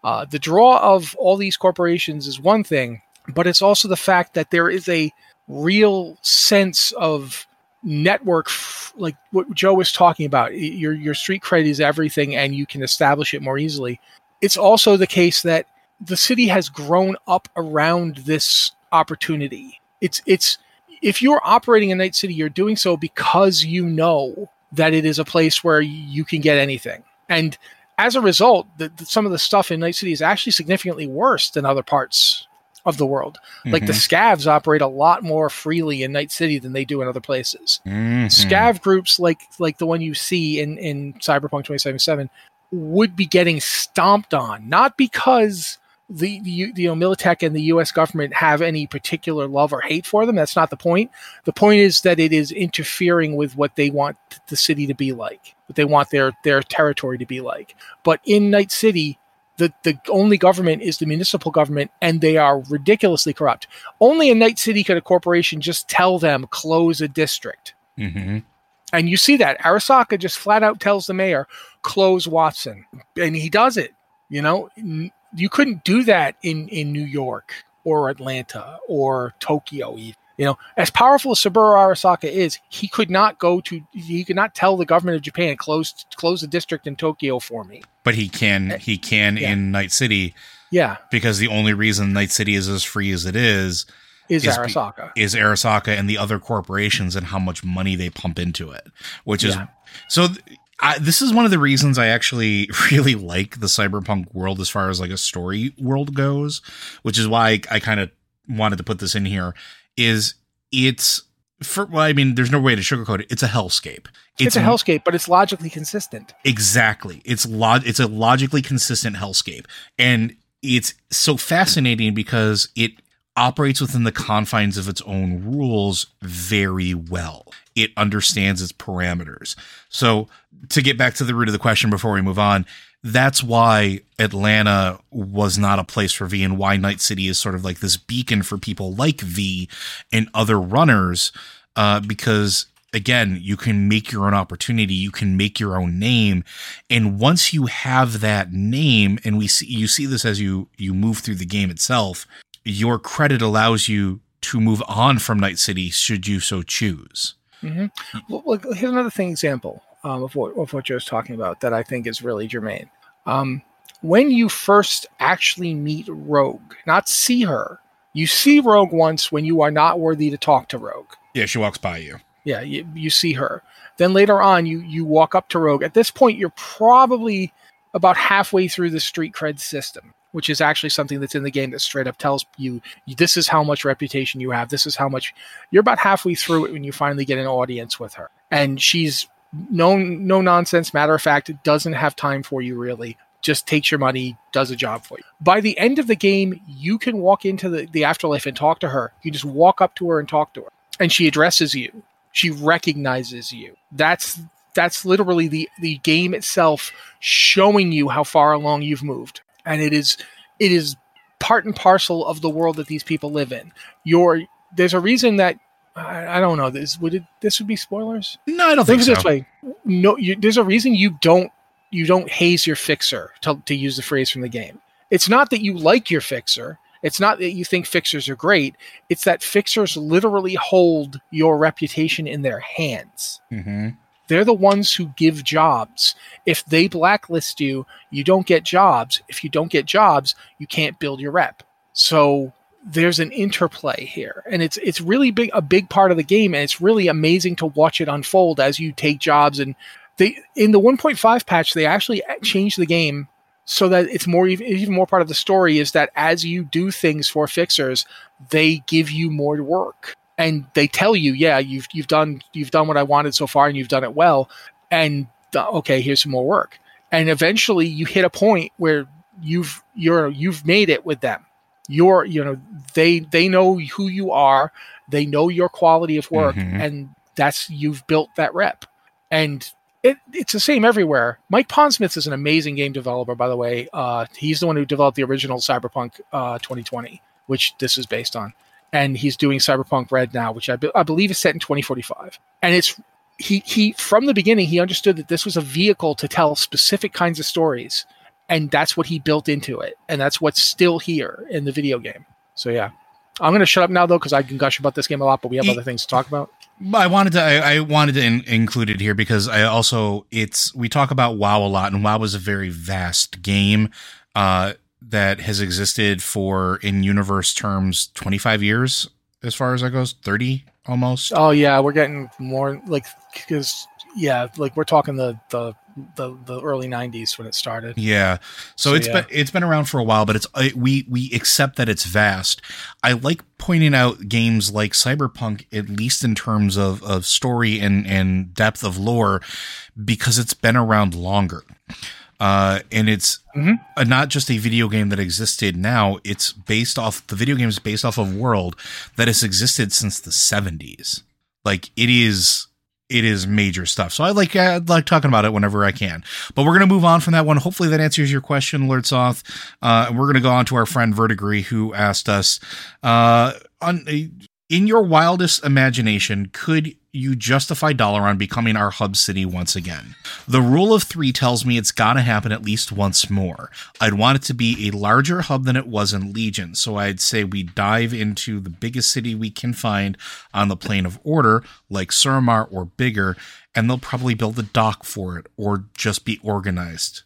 [SPEAKER 5] Uh, the draw of all these corporations is one thing, but it's also the fact that there is a real sense of network, f- like what Joe was talking about. Your your street cred is everything, and you can establish it more easily. It's also the case that the city has grown up around this opportunity. It's it's if you're operating in Night City, you're doing so because you know that it is a place where you can get anything. And as a result, the, the, some of the stuff in Night City is actually significantly worse than other parts of the world. Mm-hmm. Like the scavs operate a lot more freely in Night City than they do in other places. Mm-hmm. Scav groups like like the one you see in, in Cyberpunk twenty seventy-seven would be getting stomped on, not because the, the you know Militech and the U S government have any particular love or hate for them. That's not the point. The point is that it is interfering with what they want the city to be like, what they want their their territory to be like. But in Night City, the the only government is the municipal government, and they are ridiculously corrupt. Only in Night City could a corporation just tell them close a district. Mm-hmm. And you see that Arasaka just flat out tells the mayor close Watson, and he does it. You know. You couldn't do that in, in New York or Atlanta or Tokyo even. You know, as powerful as Saburo Arasaka is, he could not go to he could not tell the government of Japan close close a district in Tokyo for me.
[SPEAKER 4] But he can he can yeah. in Night City.
[SPEAKER 5] Yeah.
[SPEAKER 4] Because the only reason Night City is as free as it is
[SPEAKER 5] is, is Arasaka.
[SPEAKER 4] Is Arasaka and the other corporations and how much money they pump into it. Which is yeah. so th- I, this is one of the reasons I actually really like the Cyberpunk world as far as like a story world goes, which is why I, I kind of wanted to put this in here, is it's, for, well, I mean, there's no way to sugarcoat it. It's a hellscape.
[SPEAKER 5] It's, it's a hellscape, but it's logically consistent.
[SPEAKER 4] Exactly. It's log. It's a logically consistent hellscape. And it's so fascinating because it operates within the confines of its own rules very well. It understands its parameters. So to get back to the root of the question before we move on, that's why Atlanta was not a place for V, and why Night City is sort of like this beacon for people like V and other runners, uh, because again, you can make your own opportunity, you can make your own name, and once you have that name, and we see you see this as you you move through the game itself, your credit allows you to move on from Night City should you so choose.
[SPEAKER 5] Mm-hmm. Well, look, here's another thing example um, of what of what Joe's talking about that I think is really germane. Um, when you first actually meet Rogue, not see her, you see Rogue once when you are not worthy to talk to Rogue.
[SPEAKER 4] Yeah, she walks by you.
[SPEAKER 5] Yeah, you, you see her. Then later on, you you walk up to Rogue. At this point, you're probably about halfway through the street cred system, which is actually something that's in the game that straight up tells you, this is how much reputation you have. This is how much you're about halfway through it when you finally get an audience with her. And she's no, no nonsense. Matter of fact, doesn't have time for you really. Just takes your money, does a job for you. By the end of the game, you can walk into the, the afterlife and talk to her. You just walk up to her and talk to her. And she addresses you. She recognizes you. That's that's literally the, the game itself showing you how far along you've moved. And it is it is part and parcel of the world that these people live in. You're, there's a reason that, I, I don't know, this would it, this would be spoilers?
[SPEAKER 4] No, I don't think,
[SPEAKER 5] think
[SPEAKER 4] so.
[SPEAKER 5] This way. No, you, there's a reason you don't you don't haze your fixer, to, to use the phrase from the game. It's not that you like your fixer. It's not that you think fixers are great. It's that fixers literally hold your reputation in their hands. Mm-hmm. They're the ones who give jobs. If they blacklist you, you don't get jobs. If you don't get jobs, you can't build your rep. So there's an interplay here, and it's it's really big, a big part of the game, and it's really amazing to watch it unfold as you take jobs. And they in the one point five patch, they actually changed the game so that it's more even, even more part of the story is that as you do things for fixers, they give you more work. And they tell you, yeah, you've you've done you've done what I wanted so far, and you've done it well. And uh, okay, here's some more work. And eventually, you hit a point where you've you're you've made it with them. You're you know they they know who you are. They know your quality of work, mm-hmm. and that's you've built that rep. And it, it's the same everywhere. Mike Pondsmith is an amazing game developer, by the way. Uh, he's the one who developed the original Cyberpunk uh, twenty twenty, which this is based on. And he's doing Cyberpunk Red now, which I, be- I believe is set in twenty forty-five. And it's he he from the beginning he understood that this was a vehicle to tell specific kinds of stories, and that's what he built into it, and that's what's still here in the video game. So yeah, I'm going to shut up now though because I can gush about this game a lot, but we have other things to talk about.
[SPEAKER 4] I wanted to I, I wanted to in, include it here because I also it's we talk about WoW a lot, and WoW is a very vast game uh, that has existed for, in universe terms, twenty-five years as far as that goes, thirty almost.
[SPEAKER 5] Oh yeah, we're getting more like because yeah, like we're talking the the. The, the early nineties when it started.
[SPEAKER 4] Yeah. So, so it's yeah. been it's been around for a while, but it's uh, we we accept that it's vast. I like pointing out games like Cyberpunk, at least in terms of, of story and, and depth of lore, because it's been around longer. Uh, and it's mm-hmm. a, not just a video game that existed now. It's based off the video game is based off of a world that has existed since the seventies. Like it is. It is major stuff. So I like I like talking about it whenever I can. But we're going to move on from that one. Hopefully that answers your question, Lord Soth. Uh, we're going to go on to our friend Verdigris, who asked us, uh, on a, in your wildest imagination, could you justify Dalaran becoming our hub city once again? The rule of three tells me it's got to happen at least once more. I'd want it to be a larger hub than it was in Legion, so I'd say we dive into the biggest city we can find on the plane of order, like Suramar or bigger, and they'll probably build a dock for it, or just be organized.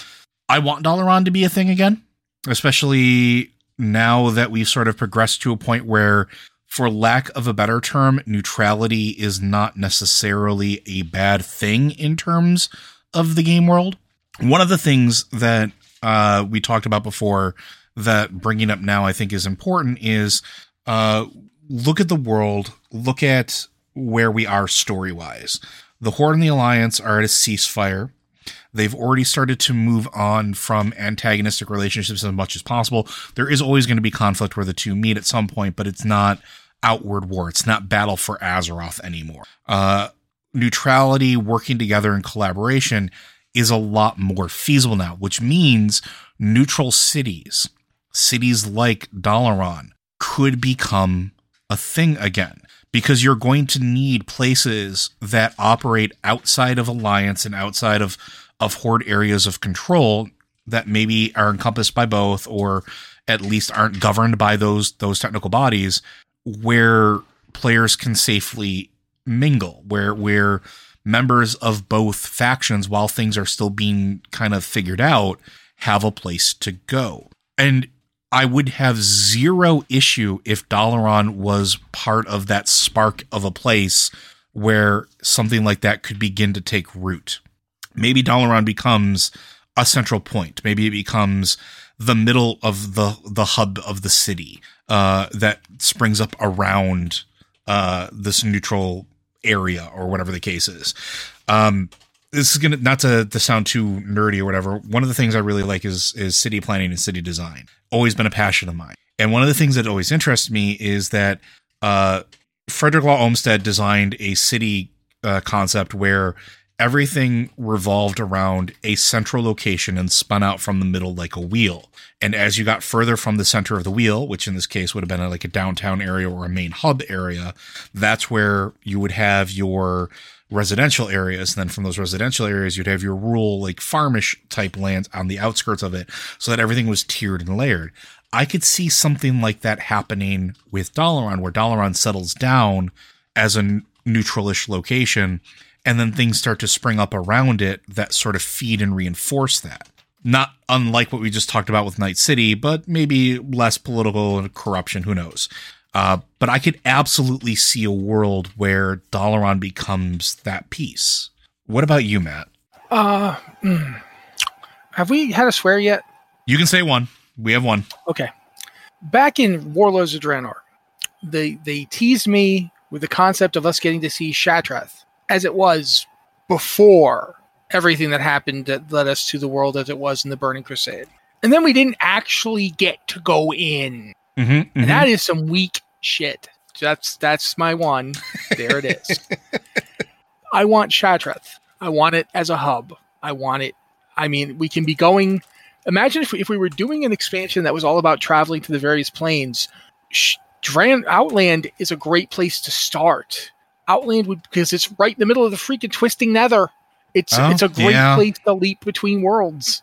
[SPEAKER 4] I want Dalaran to be a thing again, especially now that we've sort of progressed to a point where, for lack of a better term, neutrality is not necessarily a bad thing in terms of the game world. One of the things that uh, we talked about before that bringing up now I think is important is uh, look at the world, look at where we are story-wise. The Horde and the Alliance are at a ceasefire. They've already started to move on from antagonistic relationships as much as possible. There is always going to be conflict where the two meet at some point, but it's not outward war. It's not battle for Azeroth anymore. Uh, neutrality, working together in collaboration is a lot more feasible now, which means neutral cities, cities like Dalaran, could become a thing again. Because you're going to need places that operate outside of Alliance and outside of, of Horde areas of control that maybe are encompassed by both, or at least aren't governed by those those technical bodies, where players can safely mingle, where where members of both factions, while things are still being kind of figured out, have a place to go. And I would have zero issue if Dalaran was part of that spark of a place where something like that could begin to take root. Maybe Dalaran becomes a central point. Maybe it becomes the middle of the, the hub of the city uh, that springs up around uh, this neutral area, or whatever the case is. Um, this is gonna, not to, to sound too nerdy or whatever. One of the things I really like is is city planning and city design. Always been a passion of mine. And one of the things that always interests me is that uh, Frederick Law Olmsted designed a city uh, concept where everything revolved around a central location and spun out from the middle like a wheel. And as you got further from the center of the wheel, which in this case would have been a, like a downtown area or a main hub area, that's where you would have your residential areas. And then from those residential areas, you'd have your rural, like farmish type lands on the outskirts of it, so that everything was tiered and layered. I could see something like that happening with Dalaran, where Dalaran settles down as a neutralish location, and then things start to spring up around it that sort of feed and reinforce that. Not unlike what we just talked about with Night City, but maybe less political and corruption, who knows. Uh, but I could absolutely see a world where Dalaran becomes that piece. What about you, Matt?
[SPEAKER 5] Uh, mm, have we had a swear yet?
[SPEAKER 4] You can say one. We have one.
[SPEAKER 5] Okay. Back in Warlords of Draenor, they they teased me with the concept of us getting to see Shattrath as it was before everything that happened that led us to the world as it was in the Burning Crusade. And then we didn't actually get to go in.
[SPEAKER 4] Mm-hmm, mm-hmm.
[SPEAKER 5] And that is some weak shit. That's that's my one. There it is. I want Shattrath. I want it as a hub. I want it. I mean, we can be going. Imagine if we, if we were doing an expansion that was all about traveling to the various planes. Dran- Outland is a great place to start. Outland would, because it's right in the middle of the freaking twisting nether. It's
[SPEAKER 4] oh,
[SPEAKER 5] it's a great
[SPEAKER 4] yeah.
[SPEAKER 5] place to leap between worlds.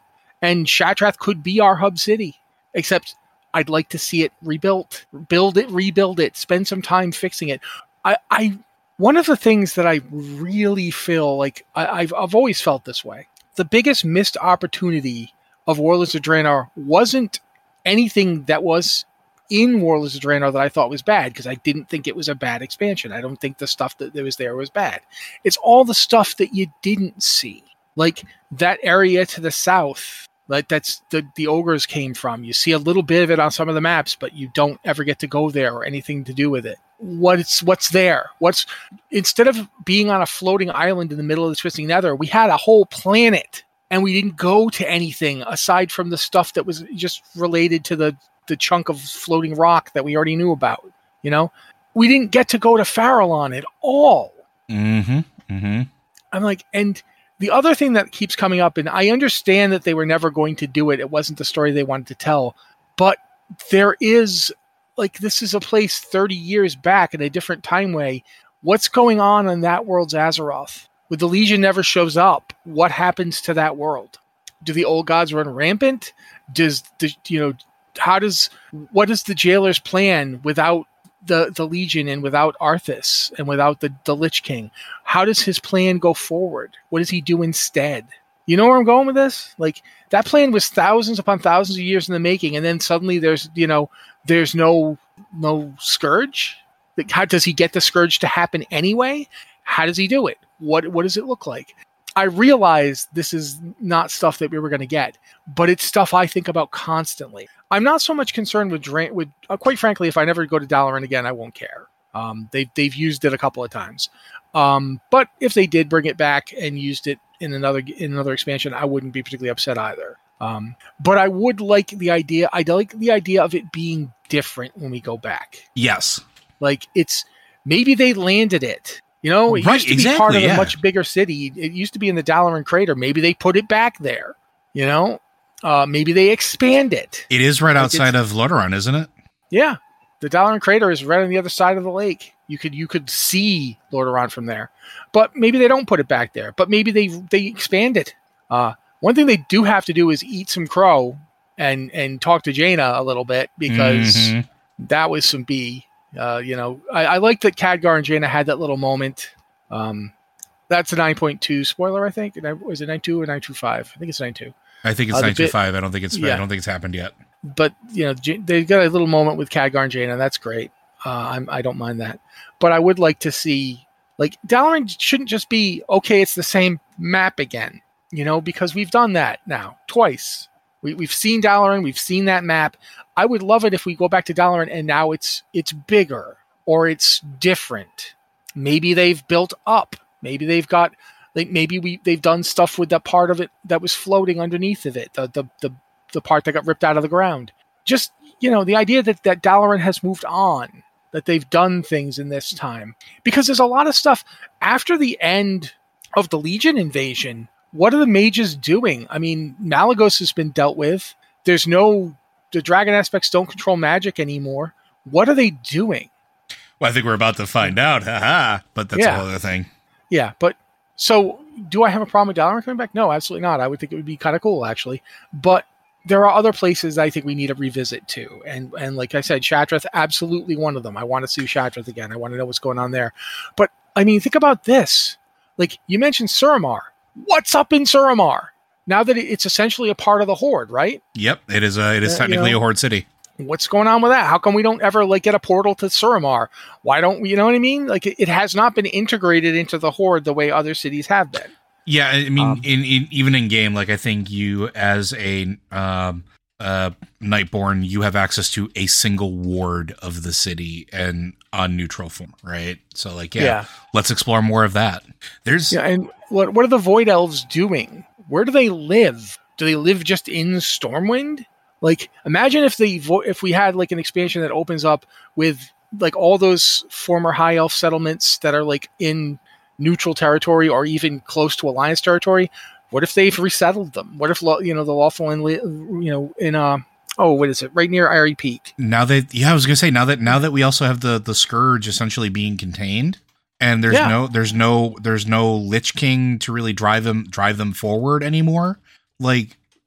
[SPEAKER 5] And Shattrath could be our hub city, except I'd like to see it rebuilt, build it, rebuild it, spend some time fixing it. I, I one of the things that I really feel like I, I've I've always felt this way. The biggest missed opportunity of Warlords of Draenor wasn't anything that was in Warlords of Draenor that I thought was bad, because I didn't think it was a bad expansion. I don't think the stuff that was there was bad. It's all the stuff that you didn't see, like that area to the south. Like that's the the ogres came from. You see a little bit of it on some of the maps, but you don't ever get to go there or anything to do with it. What's what's there? What's instead of being on a floating island in the middle of the Twisting Nether, we had a whole planet, and we didn't go to anything aside from the stuff that was just related to the the chunk of floating rock that we already knew about. You know, we didn't get to go to Farallon at all.
[SPEAKER 4] Mm-hmm. Mm-hmm.
[SPEAKER 5] I'm like, and. The other thing that keeps coming up, and I understand that they were never going to do it. It wasn't the story they wanted to tell. But there is, like, this is a place thirty years back in a different time way. What's going on in that world's Azeroth? When the Legion never shows up, what happens to that world? Do the old gods run rampant? Does the, you know, how does, what is the Jailer's plan without the, the Legion and without Arthas and without the, the Lich King? How does his plan go forward? What does he do instead? You know where I'm going with this? Like, that plan was thousands upon thousands of years in the making, and then suddenly there's, you know, there's no no Scourge. Like, how does he get the Scourge to happen anyway? How does he do it? What what does it look like? I realize this is not stuff that we were going to get, but it's stuff I think about constantly. I'm not so much concerned with Dra- with uh, quite frankly, if I never go to Dalaran again, I won't care. Um, they've they've used it a couple of times, um, but if they did bring it back and used it in another in another expansion, I wouldn't be particularly upset either. Um, but I would like the idea. I like the idea of it being different when we go back.
[SPEAKER 4] Yes,
[SPEAKER 5] like it's maybe they landed it. You know, it
[SPEAKER 4] right,
[SPEAKER 5] used to
[SPEAKER 4] exactly,
[SPEAKER 5] be part of
[SPEAKER 4] yeah.
[SPEAKER 5] a much bigger city. It used to be in the Dalaran Crater. Maybe they put it back there. You know, uh, maybe they expand it.
[SPEAKER 4] It is right
[SPEAKER 5] like
[SPEAKER 4] outside of Lordaeron, isn't it?
[SPEAKER 5] Yeah, the Dalaran Crater is right on the other side of the lake. You could you could see Lordaeron from there. But maybe they don't put it back there. But maybe they they expand it. Uh, one thing they do have to do is eat some crow and and talk to Jaina a little bit, because mm-hmm. that was some B. Uh, you know, I, I like that Khadgar and Jaina had that little moment. Um, that's a nine point two spoiler, I think. Was it nine point two or nine point two five? I think it's nine point two.
[SPEAKER 4] I think it's
[SPEAKER 5] uh,
[SPEAKER 4] nine point two five. I don't think it's yeah. I don't think it's happened yet.
[SPEAKER 5] But you know, they got a little moment with Khadgar and Jaina. That's great. Uh, I'm, I don't mind that. But I would like to see, like, Dalaran shouldn't just be okay. It's the same map again, you know, because we've done that now twice. We, we've seen Dalaran. We've seen that map. I would love it if we go back to Dalaran and now it's it's bigger or it's different. Maybe they've built up. Maybe they've got like maybe we they've done stuff with that part of it that was floating underneath of it, the the the, the part that got ripped out of the ground. Just, you know, the idea that, that Dalaran has moved on, that they've done things in this time. Because there's a lot of stuff after the end of the Legion invasion. What are the mages doing? I mean, Malygos has been dealt with. There's no The dragon aspects don't control magic anymore. What are they doing?
[SPEAKER 4] Well, I think we're about to find out. Haha. But that's
[SPEAKER 5] yeah.
[SPEAKER 4] a whole other thing.
[SPEAKER 5] Yeah, but so do I have a problem with Dalaran coming back? No, absolutely not. I would think it would be kind of cool, actually. But there are other places I think we need to revisit too. And and like I said, Shattrath, absolutely one of them. I want to see Shattrath again. I want to know what's going on there. But I mean, think about this. Like you mentioned Suramar. What's up in Suramar? Now that it's essentially a part of the Horde, right?
[SPEAKER 4] Yep, it is. A, it is technically uh, you know, a Horde city.
[SPEAKER 5] What's going on with that? How come we don't ever like get a portal to Suramar? Why don't we? You know what I mean? Like it, it has not been integrated into the Horde the way other cities have been.
[SPEAKER 4] Yeah, I mean,
[SPEAKER 5] um,
[SPEAKER 4] in, in even in game, like I think you as a um, uh, Nightborn, you have access to a single ward of the city and on neutral form, right? So, like, yeah, yeah. let's explore more of that. There's
[SPEAKER 5] yeah, and what what are the Void Elves doing? Where do they live? Do they live just in Stormwind? Like, imagine if the if we had like an expansion that opens up with like all those former High Elf settlements that are like in neutral territory or even close to Alliance territory. What if they've resettled them? What if you know the lawful in you know in uh oh what is it right near Airy Peak?
[SPEAKER 4] Now that yeah, I was gonna say now that now that we also have the the Scourge essentially being contained. And there's yeah. no, there's no, there's no Lich King to really drive them, drive them forward anymore. Like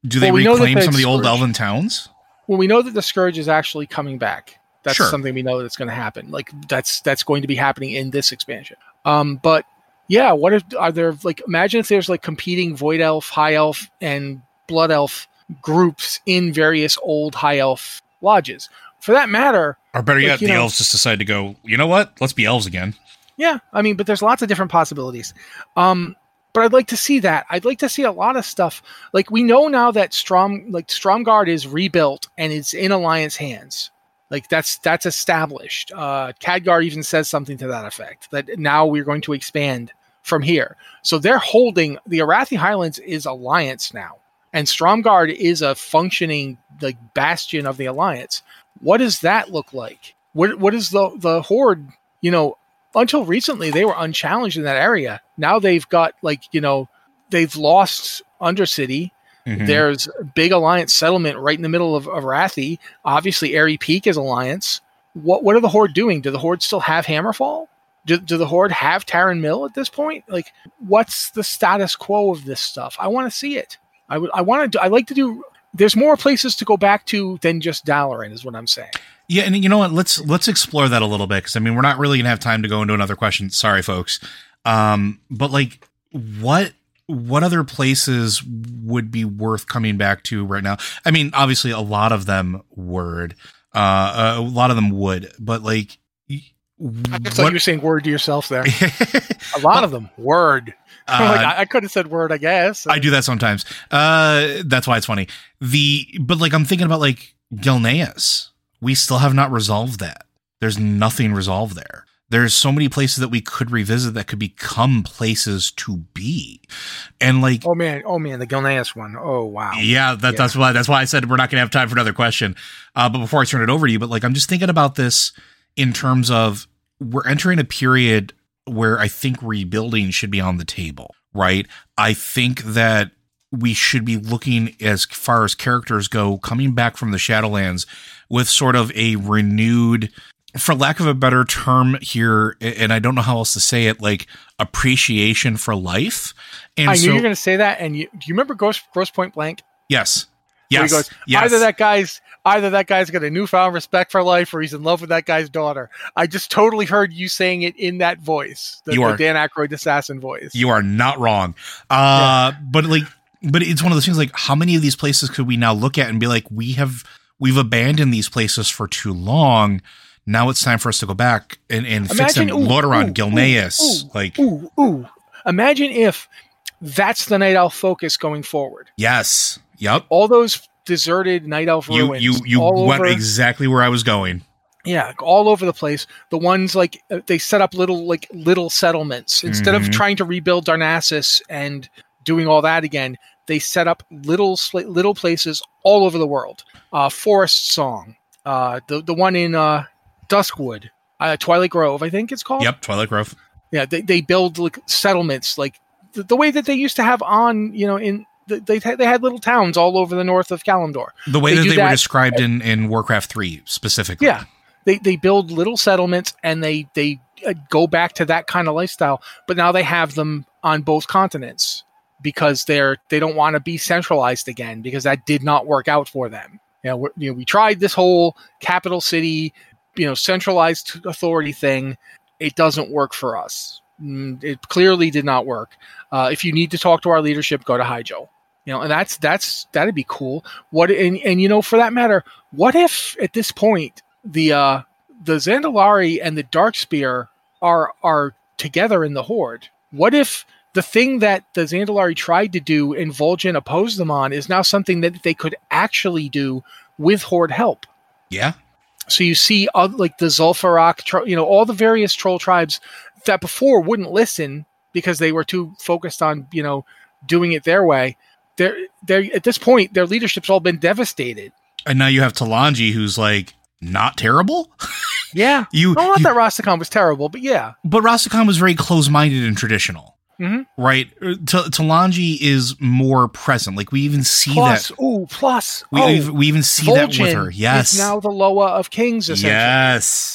[SPEAKER 4] Do they
[SPEAKER 5] Well, we know that
[SPEAKER 4] reclaim
[SPEAKER 5] the
[SPEAKER 4] some of the old
[SPEAKER 5] Scourge-
[SPEAKER 4] elven towns?
[SPEAKER 5] Well, we know that the Scourge is actually coming back. That's
[SPEAKER 4] Sure.
[SPEAKER 5] something we know that's going to happen. Like that's that's going to be happening in this expansion. Um, but yeah, what if are there like imagine if there's like competing Void Elf, High Elf, and Blood Elf groups in various old High Elf lodges. For that matter,
[SPEAKER 4] Or better
[SPEAKER 5] Like,
[SPEAKER 4] yet,
[SPEAKER 5] you
[SPEAKER 4] the
[SPEAKER 5] know-
[SPEAKER 4] elves just decide to go, you know what? Let's be elves again.
[SPEAKER 5] yeah, I mean, but there's lots of different possibilities. Um, but I'd like to see that. I'd like to see a lot of stuff. Like we know now that Strom, like Stromgarde is rebuilt and it's in Alliance hands. Like that's that's established. Uh, Khadgar even says something to that effect. That now we're going to expand from here. So they're holding the Arathi Highlands is Alliance now, and Stromgarde is a functioning like bastion of the Alliance. What does that look like? What what is the the Horde? You know, until recently they were unchallenged in that area. Now they've got like you know they've lost Undercity.
[SPEAKER 4] Mhm.
[SPEAKER 5] There's a big Alliance settlement right in the middle of, of Arathi. Obviously, Airy Peak is Alliance. What what are the Horde doing? Do the Horde still have Hammerfall? Do, do the Horde have Tarren Mill at this point? Like, what's the status quo of this stuff? I want to see it. I would. I want to. I like to do. There's more places to go back to than just Dalaran, is what I'm saying.
[SPEAKER 4] Yeah, and you know what? Let's let's explore that a little bit because I mean we're not really gonna have time to go into another question. Sorry, folks. Um, but like, what what other places would be worth coming back to right now? I mean, obviously, a lot of them would. Uh, a lot of them would, but like,
[SPEAKER 5] It's like you're saying word to yourself there. A lot of them word.
[SPEAKER 4] Uh,
[SPEAKER 5] like, I, I could have said word, I guess.
[SPEAKER 4] I do that sometimes. Uh, that's why it's funny. The but like I'm thinking about like Gilneas. We still have not resolved that. There's nothing resolved there. There's so many places that we could revisit that could become places to be, and like
[SPEAKER 5] Oh man, oh man, the Gilneas one. Oh wow.
[SPEAKER 4] yeah, that,
[SPEAKER 5] Yeah.
[SPEAKER 4] that's why that's why I said we're not going to have time for another question. Uh, but before I turn it over to you, but like I'm just thinking about this in terms of we're entering a period where I think rebuilding should be on the table, right? I think that we should be looking as far as characters go, coming back from the Shadowlands with sort of a renewed, for lack of a better term here, and I don't know how else to say it, like appreciation for life. And
[SPEAKER 5] I knew
[SPEAKER 4] so,
[SPEAKER 5] you were going to say that. And you, do you remember Gross, Gross Point Blank?
[SPEAKER 4] yes,
[SPEAKER 5] Where
[SPEAKER 4] yes,
[SPEAKER 5] he goes,
[SPEAKER 4] yes.
[SPEAKER 5] either that guy's either that guy's got a newfound respect for life, or he's in love with that guy's daughter. I just totally heard you saying it in that voice, the,
[SPEAKER 4] You
[SPEAKER 5] the
[SPEAKER 4] are-
[SPEAKER 5] Dan Aykroyd assassin voice.
[SPEAKER 4] You are not wrong. Uh, but like, but it's one of those things like how many of these places could we now look at and be like, we have, we've abandoned these places for too long. Now it's time for us to go back and, and fix them.
[SPEAKER 5] Imagine- ooh,
[SPEAKER 4] Lordaeron,
[SPEAKER 5] ooh,
[SPEAKER 4] Gilneas,
[SPEAKER 5] ooh,
[SPEAKER 4] like,
[SPEAKER 5] ooh, ooh. Imagine if that's the Night Elf focus going forward.
[SPEAKER 4] yes. Yep.
[SPEAKER 5] All those deserted Night Elf
[SPEAKER 4] You,
[SPEAKER 5] ruins.
[SPEAKER 4] you, you
[SPEAKER 5] all
[SPEAKER 4] went
[SPEAKER 5] over,
[SPEAKER 4] exactly where I was going.
[SPEAKER 5] Yeah, all over the place. The ones like uh, they set up little like little settlements instead
[SPEAKER 4] Mhm.
[SPEAKER 5] of trying to rebuild Darnassus and doing all that again. They set up little sl- little places all over the world. Uh, Forest Song, uh, the the one in uh, Duskwood, uh, Twilight Grove, I think it's called.
[SPEAKER 4] Yep. Twilight Grove.
[SPEAKER 5] Yeah, they they build like settlements like the, the way that they used to have on you know in the, they they had little towns all over the north of Kalimdor.
[SPEAKER 4] The way
[SPEAKER 5] They
[SPEAKER 4] that
[SPEAKER 5] do
[SPEAKER 4] they were
[SPEAKER 5] that-
[SPEAKER 4] described in, in Warcraft three specifically.
[SPEAKER 5] Yeah, they they build little settlements and they they uh, go back to that kind of lifestyle, but now they have them on both continents because they're they don't want to be centralized again because that did not work out for them. You know, we're, you know, we tried this whole capital city, you know, centralized authority thing. It doesn't work for us. Mm, It clearly did not work. Uh, if you need to talk to our leadership, go to Hyjo. You know, and that's that's that'd be cool. What and and you know, for that matter, what if at this point the uh, the Zandalari and the Darkspear are are together in the Horde? What if the thing that the Zandalari tried to do and Vol'jin opposed them on is now something that they could actually do with Horde help?
[SPEAKER 4] Yeah.
[SPEAKER 5] So you see, uh, like the Zul'Farrak, tro- you know, all the various troll tribes that before wouldn't listen because they were too focused on, you know, doing it their way. They're, they're at this point, their leadership's all been devastated.
[SPEAKER 4] And now you have Talanji, who's like not terrible.
[SPEAKER 5] Yeah,
[SPEAKER 4] You,
[SPEAKER 5] well, not
[SPEAKER 4] you
[SPEAKER 5] that Rastakhan was terrible, but yeah,
[SPEAKER 4] but Rastakhan was very close-minded and traditional,
[SPEAKER 5] Mhm.
[SPEAKER 4] right? T- Talanji is more present. Like we even see
[SPEAKER 5] plus,
[SPEAKER 4] that.
[SPEAKER 5] ooh, plus,
[SPEAKER 4] We,
[SPEAKER 5] oh,
[SPEAKER 4] ev- we even see that with
[SPEAKER 5] Vol'jin
[SPEAKER 4] her. Yes.
[SPEAKER 5] is now the Loa of Kings, essentially.
[SPEAKER 4] Yes.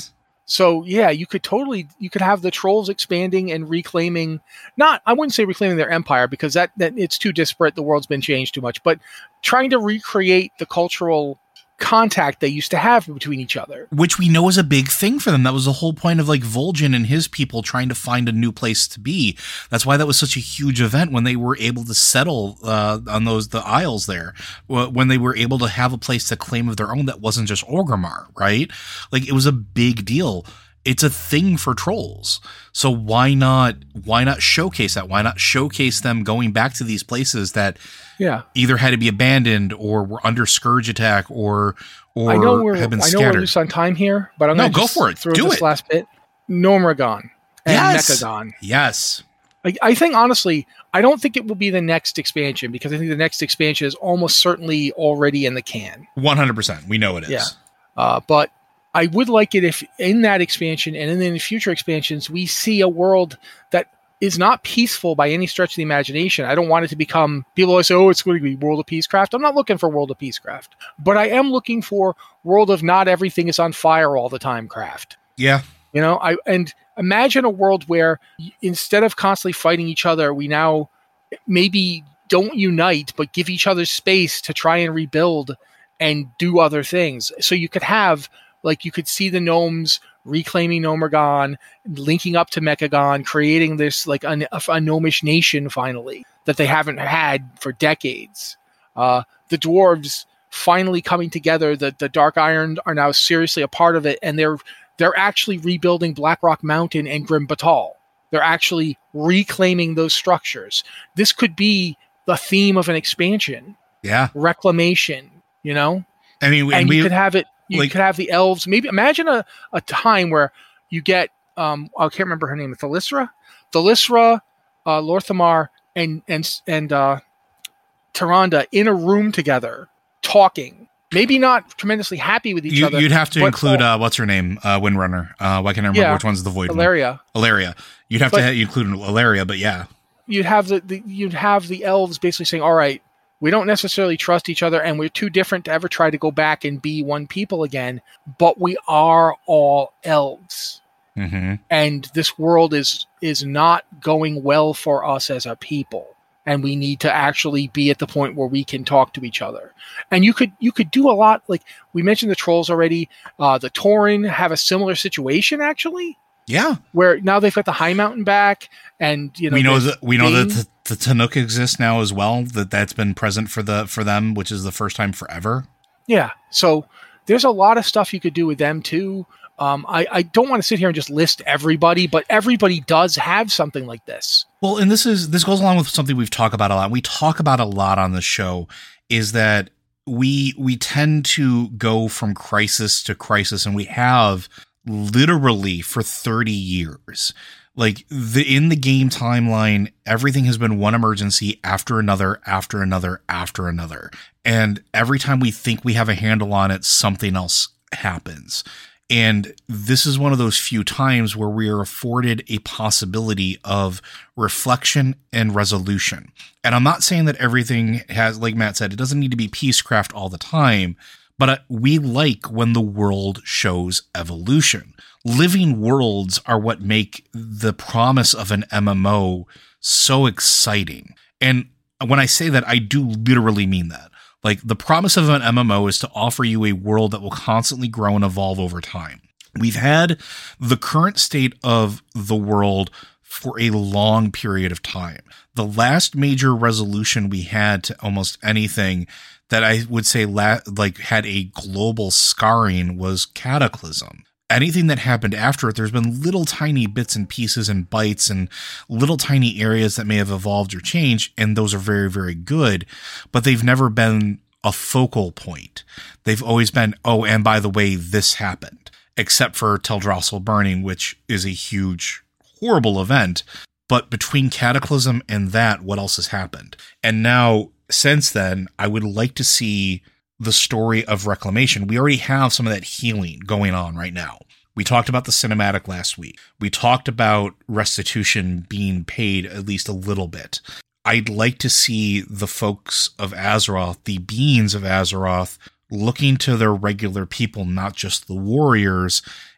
[SPEAKER 5] So yeah, you could totally, you could have the trolls expanding and reclaiming, not, I wouldn't say reclaiming their empire because that, that it's too disparate. The world's been changed too much, but trying to recreate the cultural contact they used to have between each other.
[SPEAKER 4] Which we know is a big thing for them. That was the whole point of like Vol'jin and his people trying to find a new place to be. That's why that was such a huge event when they were able to settle uh, on those, the isles there, when they were able to have a place to claim of their own that wasn't just Orgrimmar, right? Like it was a big deal. It's a thing for trolls. So why not, why not showcase that? Why not showcase them going back to these places that
[SPEAKER 5] yeah.
[SPEAKER 4] either had to be abandoned or were under scourge attack or, or
[SPEAKER 5] I know we're,
[SPEAKER 4] have been
[SPEAKER 5] I know
[SPEAKER 4] scattered.
[SPEAKER 5] we're loose on time here, but I'm
[SPEAKER 4] no,
[SPEAKER 5] going to
[SPEAKER 4] go for it.
[SPEAKER 5] throw
[SPEAKER 4] Do
[SPEAKER 5] this
[SPEAKER 4] it.
[SPEAKER 5] last bit. Gnomeregan and
[SPEAKER 4] Yes.
[SPEAKER 5] Mechagon.
[SPEAKER 4] Yes.
[SPEAKER 5] I, I think, honestly, I don't think it will be the next expansion because I think the next expansion is almost certainly already in the can.
[SPEAKER 4] one hundred percent. We know it is.
[SPEAKER 5] Yeah. Uh, but I would like it if in that expansion and in the future expansions, we see a world that is not peaceful by any stretch of the imagination. I don't want it to become, people always say, oh, it's going to be World of Peacecraft. I'm not looking for World of Peacecraft, but I am looking for world of not everything is on fire all the time craft.
[SPEAKER 4] Yeah.
[SPEAKER 5] You know, I and imagine a world where instead of constantly fighting each other, we now maybe don't unite, but give each other space to try and rebuild and do other things. So you could have, like, you could see the gnomes reclaiming Gnomeregan, linking up to Mechagon, creating this, like, a, a gnomish nation, finally, that they haven't had for decades. Uh, the dwarves finally coming together. The, the Dark Iron are now seriously a part of it, and they're they're actually rebuilding Blackrock Mountain and Grim Batal. They're actually reclaiming those structures. This could be the theme of an expansion.
[SPEAKER 4] Yeah.
[SPEAKER 5] Reclamation, you know?
[SPEAKER 4] I mean,
[SPEAKER 5] and
[SPEAKER 4] we
[SPEAKER 5] you could have it, you
[SPEAKER 4] like,
[SPEAKER 5] could have the elves. Maybe imagine a, a time where you get, um, I can't remember her name, Thalyssra? Thalyssra, uh, Lorthamar, and, and, and, uh, Tyrande in a room together, talking. Maybe not tremendously happy with each
[SPEAKER 4] you,
[SPEAKER 5] other.
[SPEAKER 4] You'd have to
[SPEAKER 5] but,
[SPEAKER 4] include, uh, what's her name? Uh, Windrunner. Uh, why can't I remember
[SPEAKER 5] yeah,
[SPEAKER 4] which one's the Void
[SPEAKER 5] Alleria.
[SPEAKER 4] one? Alleria. You'd have
[SPEAKER 5] But-
[SPEAKER 4] to ha- include Alleria, but yeah.
[SPEAKER 5] You'd have the, the you'd have the elves basically saying, all right, we don't necessarily trust each other and we're too different to ever try to go back and be one people again, but we are all elves.
[SPEAKER 4] Mm-hmm.
[SPEAKER 5] And this world is is not going well for us as a people. And we need to actually be at the point where we can talk to each other. And you could you could do a lot, like we mentioned the trolls already. Uh, the Tauren have a similar situation actually,
[SPEAKER 4] Yeah.
[SPEAKER 5] where now they've got the High Mountain back, and you know
[SPEAKER 4] we know
[SPEAKER 5] there's
[SPEAKER 4] that we know that
[SPEAKER 5] Bane.
[SPEAKER 4] the, the Tanuk exists now as well. That that's been present for the for them, which is the first time forever.
[SPEAKER 5] Yeah. So there's a lot of stuff you could do with them too. Um, I, I don't want to sit here and just list everybody, but everybody does have something like this.
[SPEAKER 4] Well, and this is this goes along with something we've talked about a lot. We talk about a lot on the show is that we we tend to go from crisis to crisis, and we have literally for thirty years. Like the in the game timeline, everything has been one emergency after another, after another, after another. And every time we think we have a handle on it, something else happens. And this is one of those few times where we are afforded a possibility of reflection and resolution. And I'm not saying that everything has, like Matt said, it doesn't need to be peacecraft all the time, but we like when the world shows evolution. Living worlds are what make the promise of an M M O so exciting. And when I say that, I do literally mean that. Like, the promise of an M M O is to offer you a world that will constantly grow and evolve over time. We've had the current state of the world for a long period of time. The last major resolution we had to almost anything that I would say la- like had a global scarring was Cataclysm. Anything that happened after it, there's been little tiny bits and pieces and bites and little tiny areas that may have evolved or changed, and those are very, very good, but they've never been a focal point. They've always been, oh, and by the way, this happened, except for Teldrassil burning, which is a huge, horrible event. But between Cataclysm and that, what else has happened? And now, since then, I would like to see the story of reclamation. We already have some of that healing going on right now. We talked about the cinematic last week. We talked about restitution being paid at least a little bit. I'd like to see the folks of Azeroth, the beings of Azeroth, looking to their regular people, not just the warriors,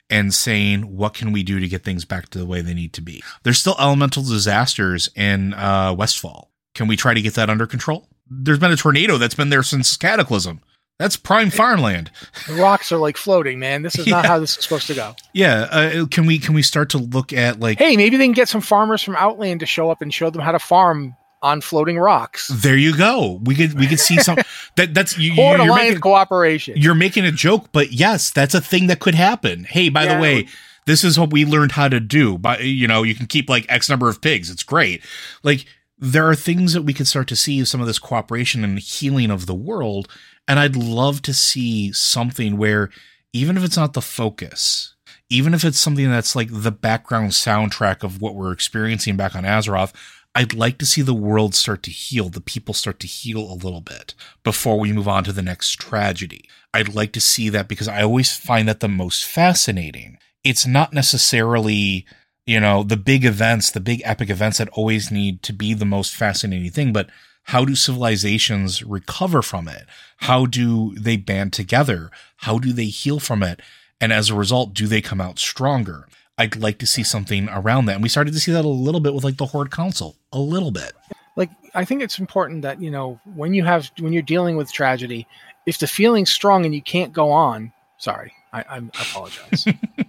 [SPEAKER 4] and saying, what can we do to get things back to the way they need to be? There's still elemental disasters in uh, Westfall. Can we try to get that under control? There's been a tornado that's been there since Cataclysm. That's prime farmland.
[SPEAKER 5] The rocks are like floating, man. This is not
[SPEAKER 4] yeah.
[SPEAKER 5] how this is supposed to go.
[SPEAKER 4] Yeah. Uh, can we can we start to look at like,
[SPEAKER 5] hey, maybe they can get some farmers from Outland to show up and show them how to farm on floating rocks.
[SPEAKER 4] There you go. We could we could see some that that's you,
[SPEAKER 5] Port
[SPEAKER 4] you're
[SPEAKER 5] Alliance
[SPEAKER 4] making,
[SPEAKER 5] cooperation.
[SPEAKER 4] You're making a joke, but yes, that's a thing that could happen. Hey, by yeah, the way, this is what we learned how to do. But you know, you can keep like X number of pigs. It's great. Like there are things that we could start to see some of this cooperation and healing of the world. And I'd love to see something where, even if it's not the focus, even if it's something that's like the background soundtrack of what we're experiencing back on Azeroth, I'd like to see the world start to heal, the people start to heal a little bit before we move on to the next tragedy. I'd like to see that because I always find that the most fascinating. It's not necessarily, you know, the big events, the big epic events that always need to be the most fascinating thing, but how do civilizations recover from it? How do they band together? How do they heal from it? And as a result, do they come out stronger? I'd like to see something around that. And we started to see that a little bit with like the Horde Council, a little bit.
[SPEAKER 5] Like, I think it's important that, you know, when you have, when you're dealing with tragedy, if the feeling's strong and you can't go on, sorry, I, I'm, I apologize.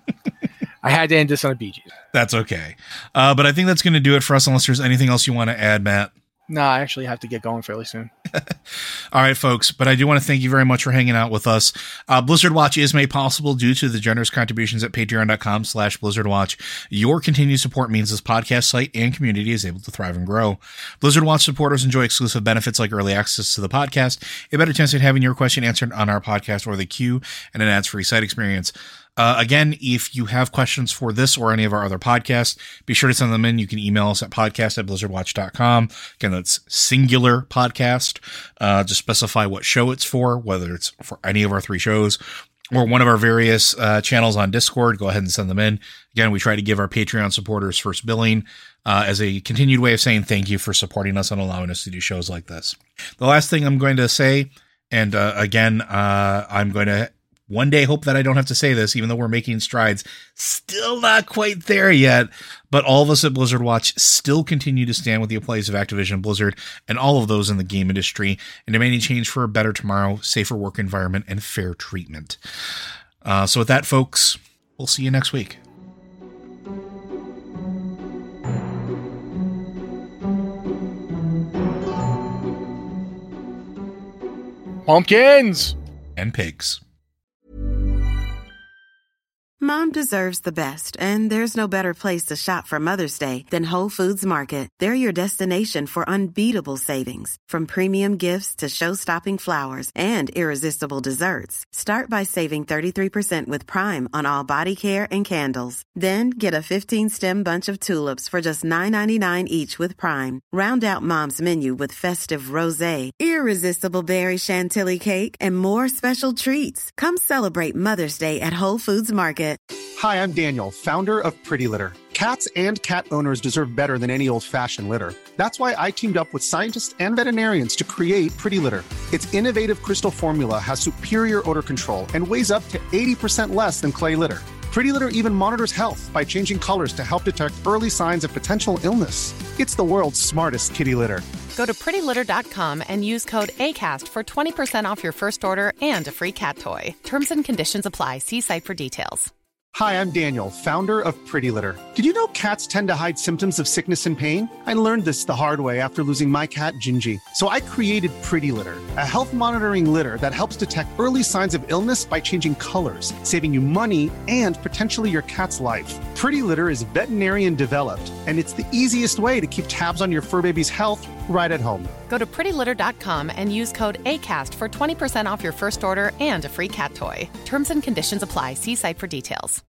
[SPEAKER 5] I had to end this on a B G.
[SPEAKER 4] That's okay. Uh, but I think that's going to do it for us unless there's anything else you want to add, Matt.
[SPEAKER 5] No, I actually have to get going fairly soon.
[SPEAKER 4] All right, folks. But I do want to thank you very much for hanging out with us. Uh, Blizzard Watch is made possible due to the generous contributions at patreon.com slash Blizzard Watch. Your continued support means this podcast site and community is able to thrive and grow. Blizzard Watch supporters enjoy exclusive benefits like early access to the podcast, a better chance at having your question answered on our podcast or the queue, and an ads-free site experience. Uh, again, if you have questions for this or any of our other podcasts, be sure to send them in. You can email us at podcast at blizzard watch dot com. Again, that's singular podcast. Uh, just specify what show it's for, whether it's for any of our three shows or one of our various uh, channels on Discord. Go ahead and send them in. Again, we try to give our Patreon supporters first billing uh, as a continued way of saying thank you for supporting us and allowing us to do shows like this. The last thing I'm going to say, and uh, again, uh, I'm going to one day hope that I don't have to say this, even though we're making strides. Still not quite there yet, but all of us at Blizzard Watch still continue to stand with the employees of Activision Blizzard and all of those in the game industry and demanding change for a better tomorrow, safer work environment, and fair treatment. Uh, so with that, folks, we'll see you next week.
[SPEAKER 5] Pumpkins!
[SPEAKER 4] And pigs.
[SPEAKER 6] Mom deserves the best, and there's no better place to shop for Mother's Day than Whole Foods Market. They're your destination for unbeatable savings, from premium gifts to show-stopping flowers and irresistible desserts. Start by saving thirty-three percent with Prime on all body care and candles. Then get a fifteen-stem bunch of tulips for just nine ninety-nine each with Prime. Round out Mom's menu with festive rosé, irresistible berry chantilly cake, and more special treats. Come celebrate Mother's Day at Whole Foods Market.
[SPEAKER 7] Hi, I'm Daniel, founder of Pretty Litter. Cats and cat owners deserve better than any old-fashioned litter. That's why I teamed up with scientists and veterinarians to create Pretty Litter. Its innovative crystal formula has superior odor control and weighs up to eighty percent less than clay litter. Pretty Litter even monitors health by changing colors to help detect early signs of potential illness. It's the world's smartest kitty litter.
[SPEAKER 8] Go to pretty litter dot com and use code ACAST for twenty percent off your first order and a free cat toy. Terms and conditions apply. See site for details.
[SPEAKER 7] Hi, I'm Daniel, founder of Pretty Litter. Did you know cats tend to hide symptoms of sickness and pain? I learned this the hard way after losing my cat, Gingy. So I created Pretty Litter, a health monitoring litter that helps detect early signs of illness by changing colors, saving you money and potentially your cat's life. Pretty Litter is veterinarian developed, and it's the easiest way to keep tabs on your fur baby's health right at home.
[SPEAKER 8] Go to pretty litter dot com and use code ACAST for twenty percent off your first order and a free cat toy. Terms and conditions apply. See site for details.